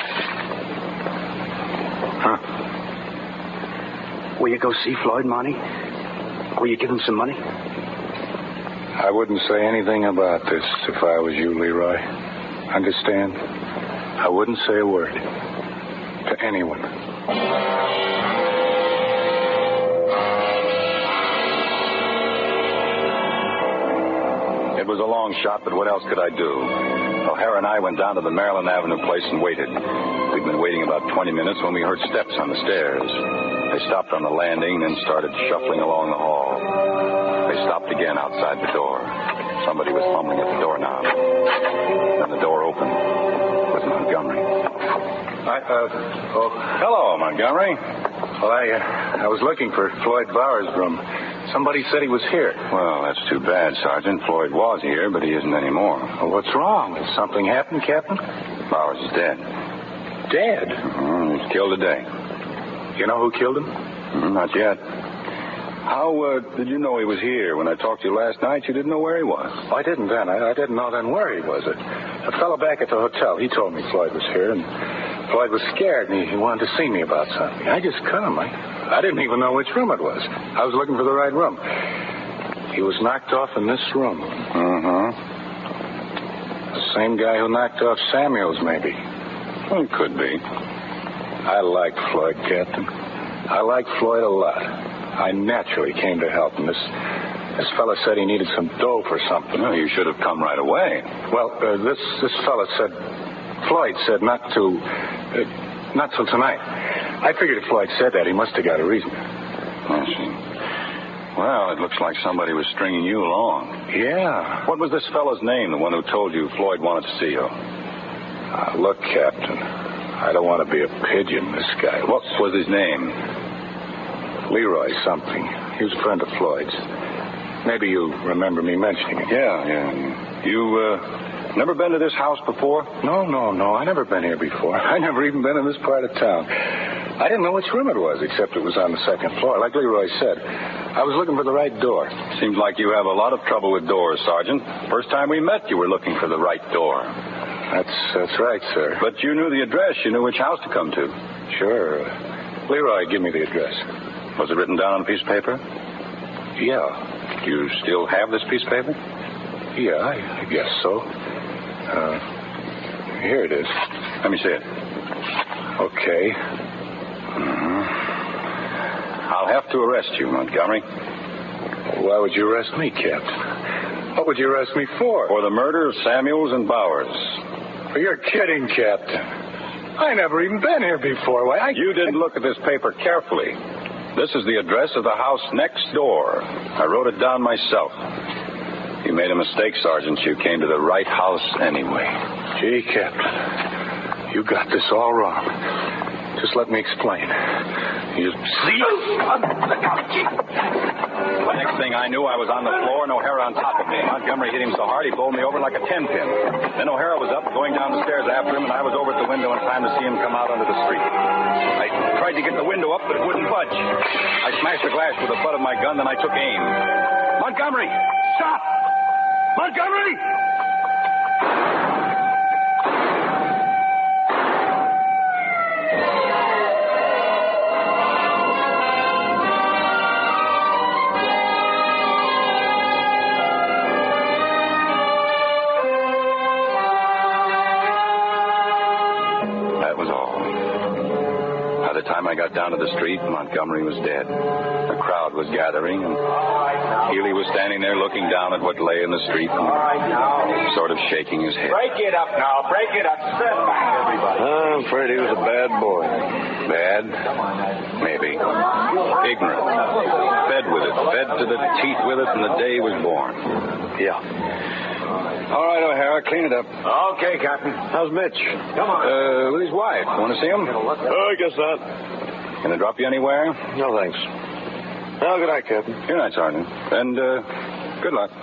Huh. Will you go see Floyd, Monty? Will you give him some money? I wouldn't say anything about this if I was you, Leroy. Understand? I wouldn't say a word to anyone. It was a long shot, but what else could I do? O'Hara and I went down to the Maryland Avenue place and waited. We'd been waiting about twenty minutes when we heard steps on the stairs. They stopped on the landing, then started shuffling along the hall. They stopped again outside the door. Somebody was fumbling at the doorknob. Then the door opened. It was Montgomery. I, uh, oh, hello, Montgomery. Well, I, uh, I was looking for Floyd Bauer's room. Somebody said he was here. Well, that's too bad, Sergeant. Floyd was here, but he isn't anymore. Well, what's wrong? Has something happened, Captain? Bowers is dead. Dead? Mm-hmm. He was killed today. You know who killed him? Mm-hmm, not yet. How uh, did you know he was here? When I talked to you last night, you didn't know where he was. I didn't then. I, I didn't know then where he was. A, a fellow back at the hotel, he told me Floyd was here, and Floyd was scared, and he, he wanted to see me about something. I just come. I, I didn't even know which room it was. I was looking for the right room. He was knocked off in this room. Uh-huh. The same guy who knocked off Samuels, maybe. Well, it could be. I liked Floyd, Captain. I liked Floyd a lot. I naturally came to help him. This this fella said he needed some dough for something. No, you should have come right away. Well, uh, this this fella said, Floyd said not to, uh, not till tonight. I figured if Floyd said that, he must have got a reason. I see. Well, it looks like somebody was stringing you along. Yeah. What was this fellow's name, the one who told you Floyd wanted to see you? Uh, look, Captain, I don't want to be a pigeon, this guy. What was his name? Leroy something. He was a friend of Floyd's. Maybe you remember me mentioning it. Yeah, yeah. You, uh, never been to this house before? No, no, no. I never been here before. I never even been in this part of town. I didn't know which room it was, except it was on the second floor. Like Leroy said, I was looking for the right door. Seems like you have a lot of trouble with doors, Sergeant. First time we met, you were looking for the right door. That's that's right, sir. But you knew the address. You knew which house to come to. Sure. Leroy, give me the address. Was it written down on a piece of paper? Yeah. Do you still have this piece of paper? Yeah, I, I guess so. Uh, here it is. Let me see it. Okay. Mm-hmm. I'll have to arrest you, Montgomery. Why would you arrest me, Captain? What would you arrest me for? For the murder of Samuels and Bowers. Oh, you're kidding, Captain. I never even been here before. Why, I... You didn't look at this paper carefully. This is the address of the house next door. I wrote it down myself. You made a mistake, Sergeant. You came to the right house anyway. Gee, Captain, you got this all wrong. Just let me explain. You see? The next thing I knew, I was on the floor and O'Hara on top of me. Montgomery hit him so hard he bowled me over like a ten pin. Then O'Hara was up, going down the stairs after him, and I was over at the window in time to see him come out onto the street. I tried to get the window up, but it wouldn't budge. I smashed the glass with the butt of my gun, then I took aim. Montgomery! Stop! Montgomery! I got down to the street, Montgomery was dead. A crowd was gathering, and Keeley was standing there looking down at what lay in the street and sort of shaking his head. Break it up now. Break it up. Step back, everybody. I'm afraid he was a bad boy. Bad? Maybe. Ignorant. Fed with it. Fed to the teeth with it from the day he was born. Yeah. All right, O'Hara, clean it up. Okay, Captain. How's Mitch? Come on. Uh, with his wife. Want to see him? Oh, I guess not. Can I drop you anywhere? No, thanks. Well, good night, Captain. Good night, Sergeant. And, uh, good luck.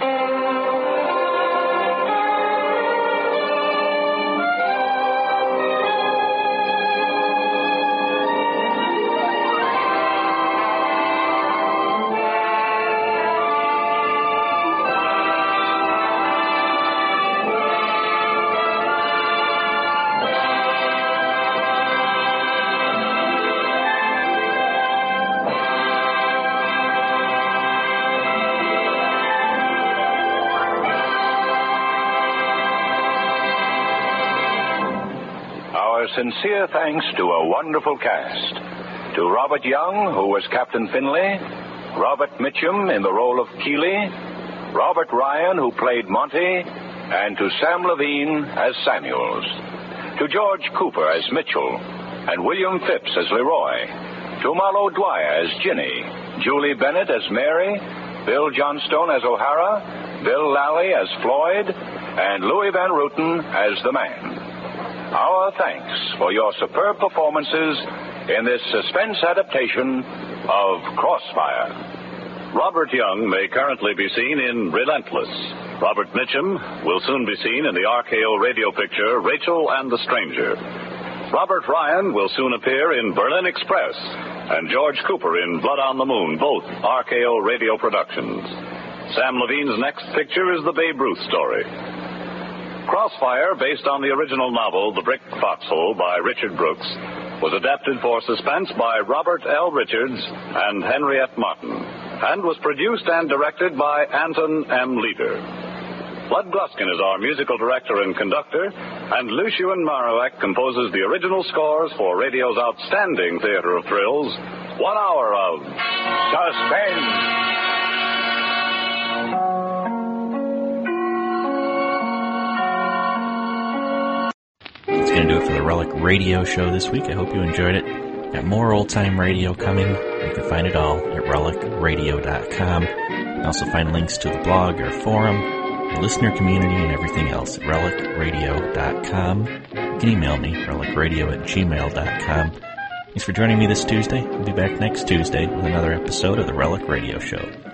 Sincere thanks to a wonderful cast. To Robert Young, who was Captain Finley, Robert Mitchum in the role of Keeley, Robert Ryan, who played Monty, and to Sam Levine as Samuels. To George Cooper as Mitchell, and William Phipps as Leroy. To Marlo Dwyer as Ginny, Julie Bennett as Mary, Bill Johnstone as O'Hara, Bill Lally as Floyd, and Louis Van Ruten as the Man. Our thanks for your superb performances in this suspense adaptation of Crossfire. Robert Young may currently be seen in Relentless. Robert Mitchum will soon be seen in the R K O radio picture Rachel and the Stranger. Robert Ryan will soon appear in Berlin Express, and George Cooper in Blood on the Moon, both R K O Radio Productions. Sam Levine's next picture is the Babe Ruth story. Crossfire, based on the original novel The Brick Foxhole by Richard Brooks, was adapted for suspense by Robert L. Richards and Henriette Martin, and was produced and directed by Anton M. Leader. Bud Gluskin is our musical director and conductor, and Lucien Marowek composes the original scores for radio's outstanding theater of thrills, one hour of suspense. That's going to do it for the Relic Radio Show this week. I hope you enjoyed it. Got more old-time radio coming. You can find it all at relic radio dot com. You can also find links to the blog, our forum, the listener community, and everything else at relic radio dot com. You can email me, relic radio at gmail dot com. Thanks for joining me this Tuesday. I'll be back next Tuesday with another episode of the Relic Radio Show.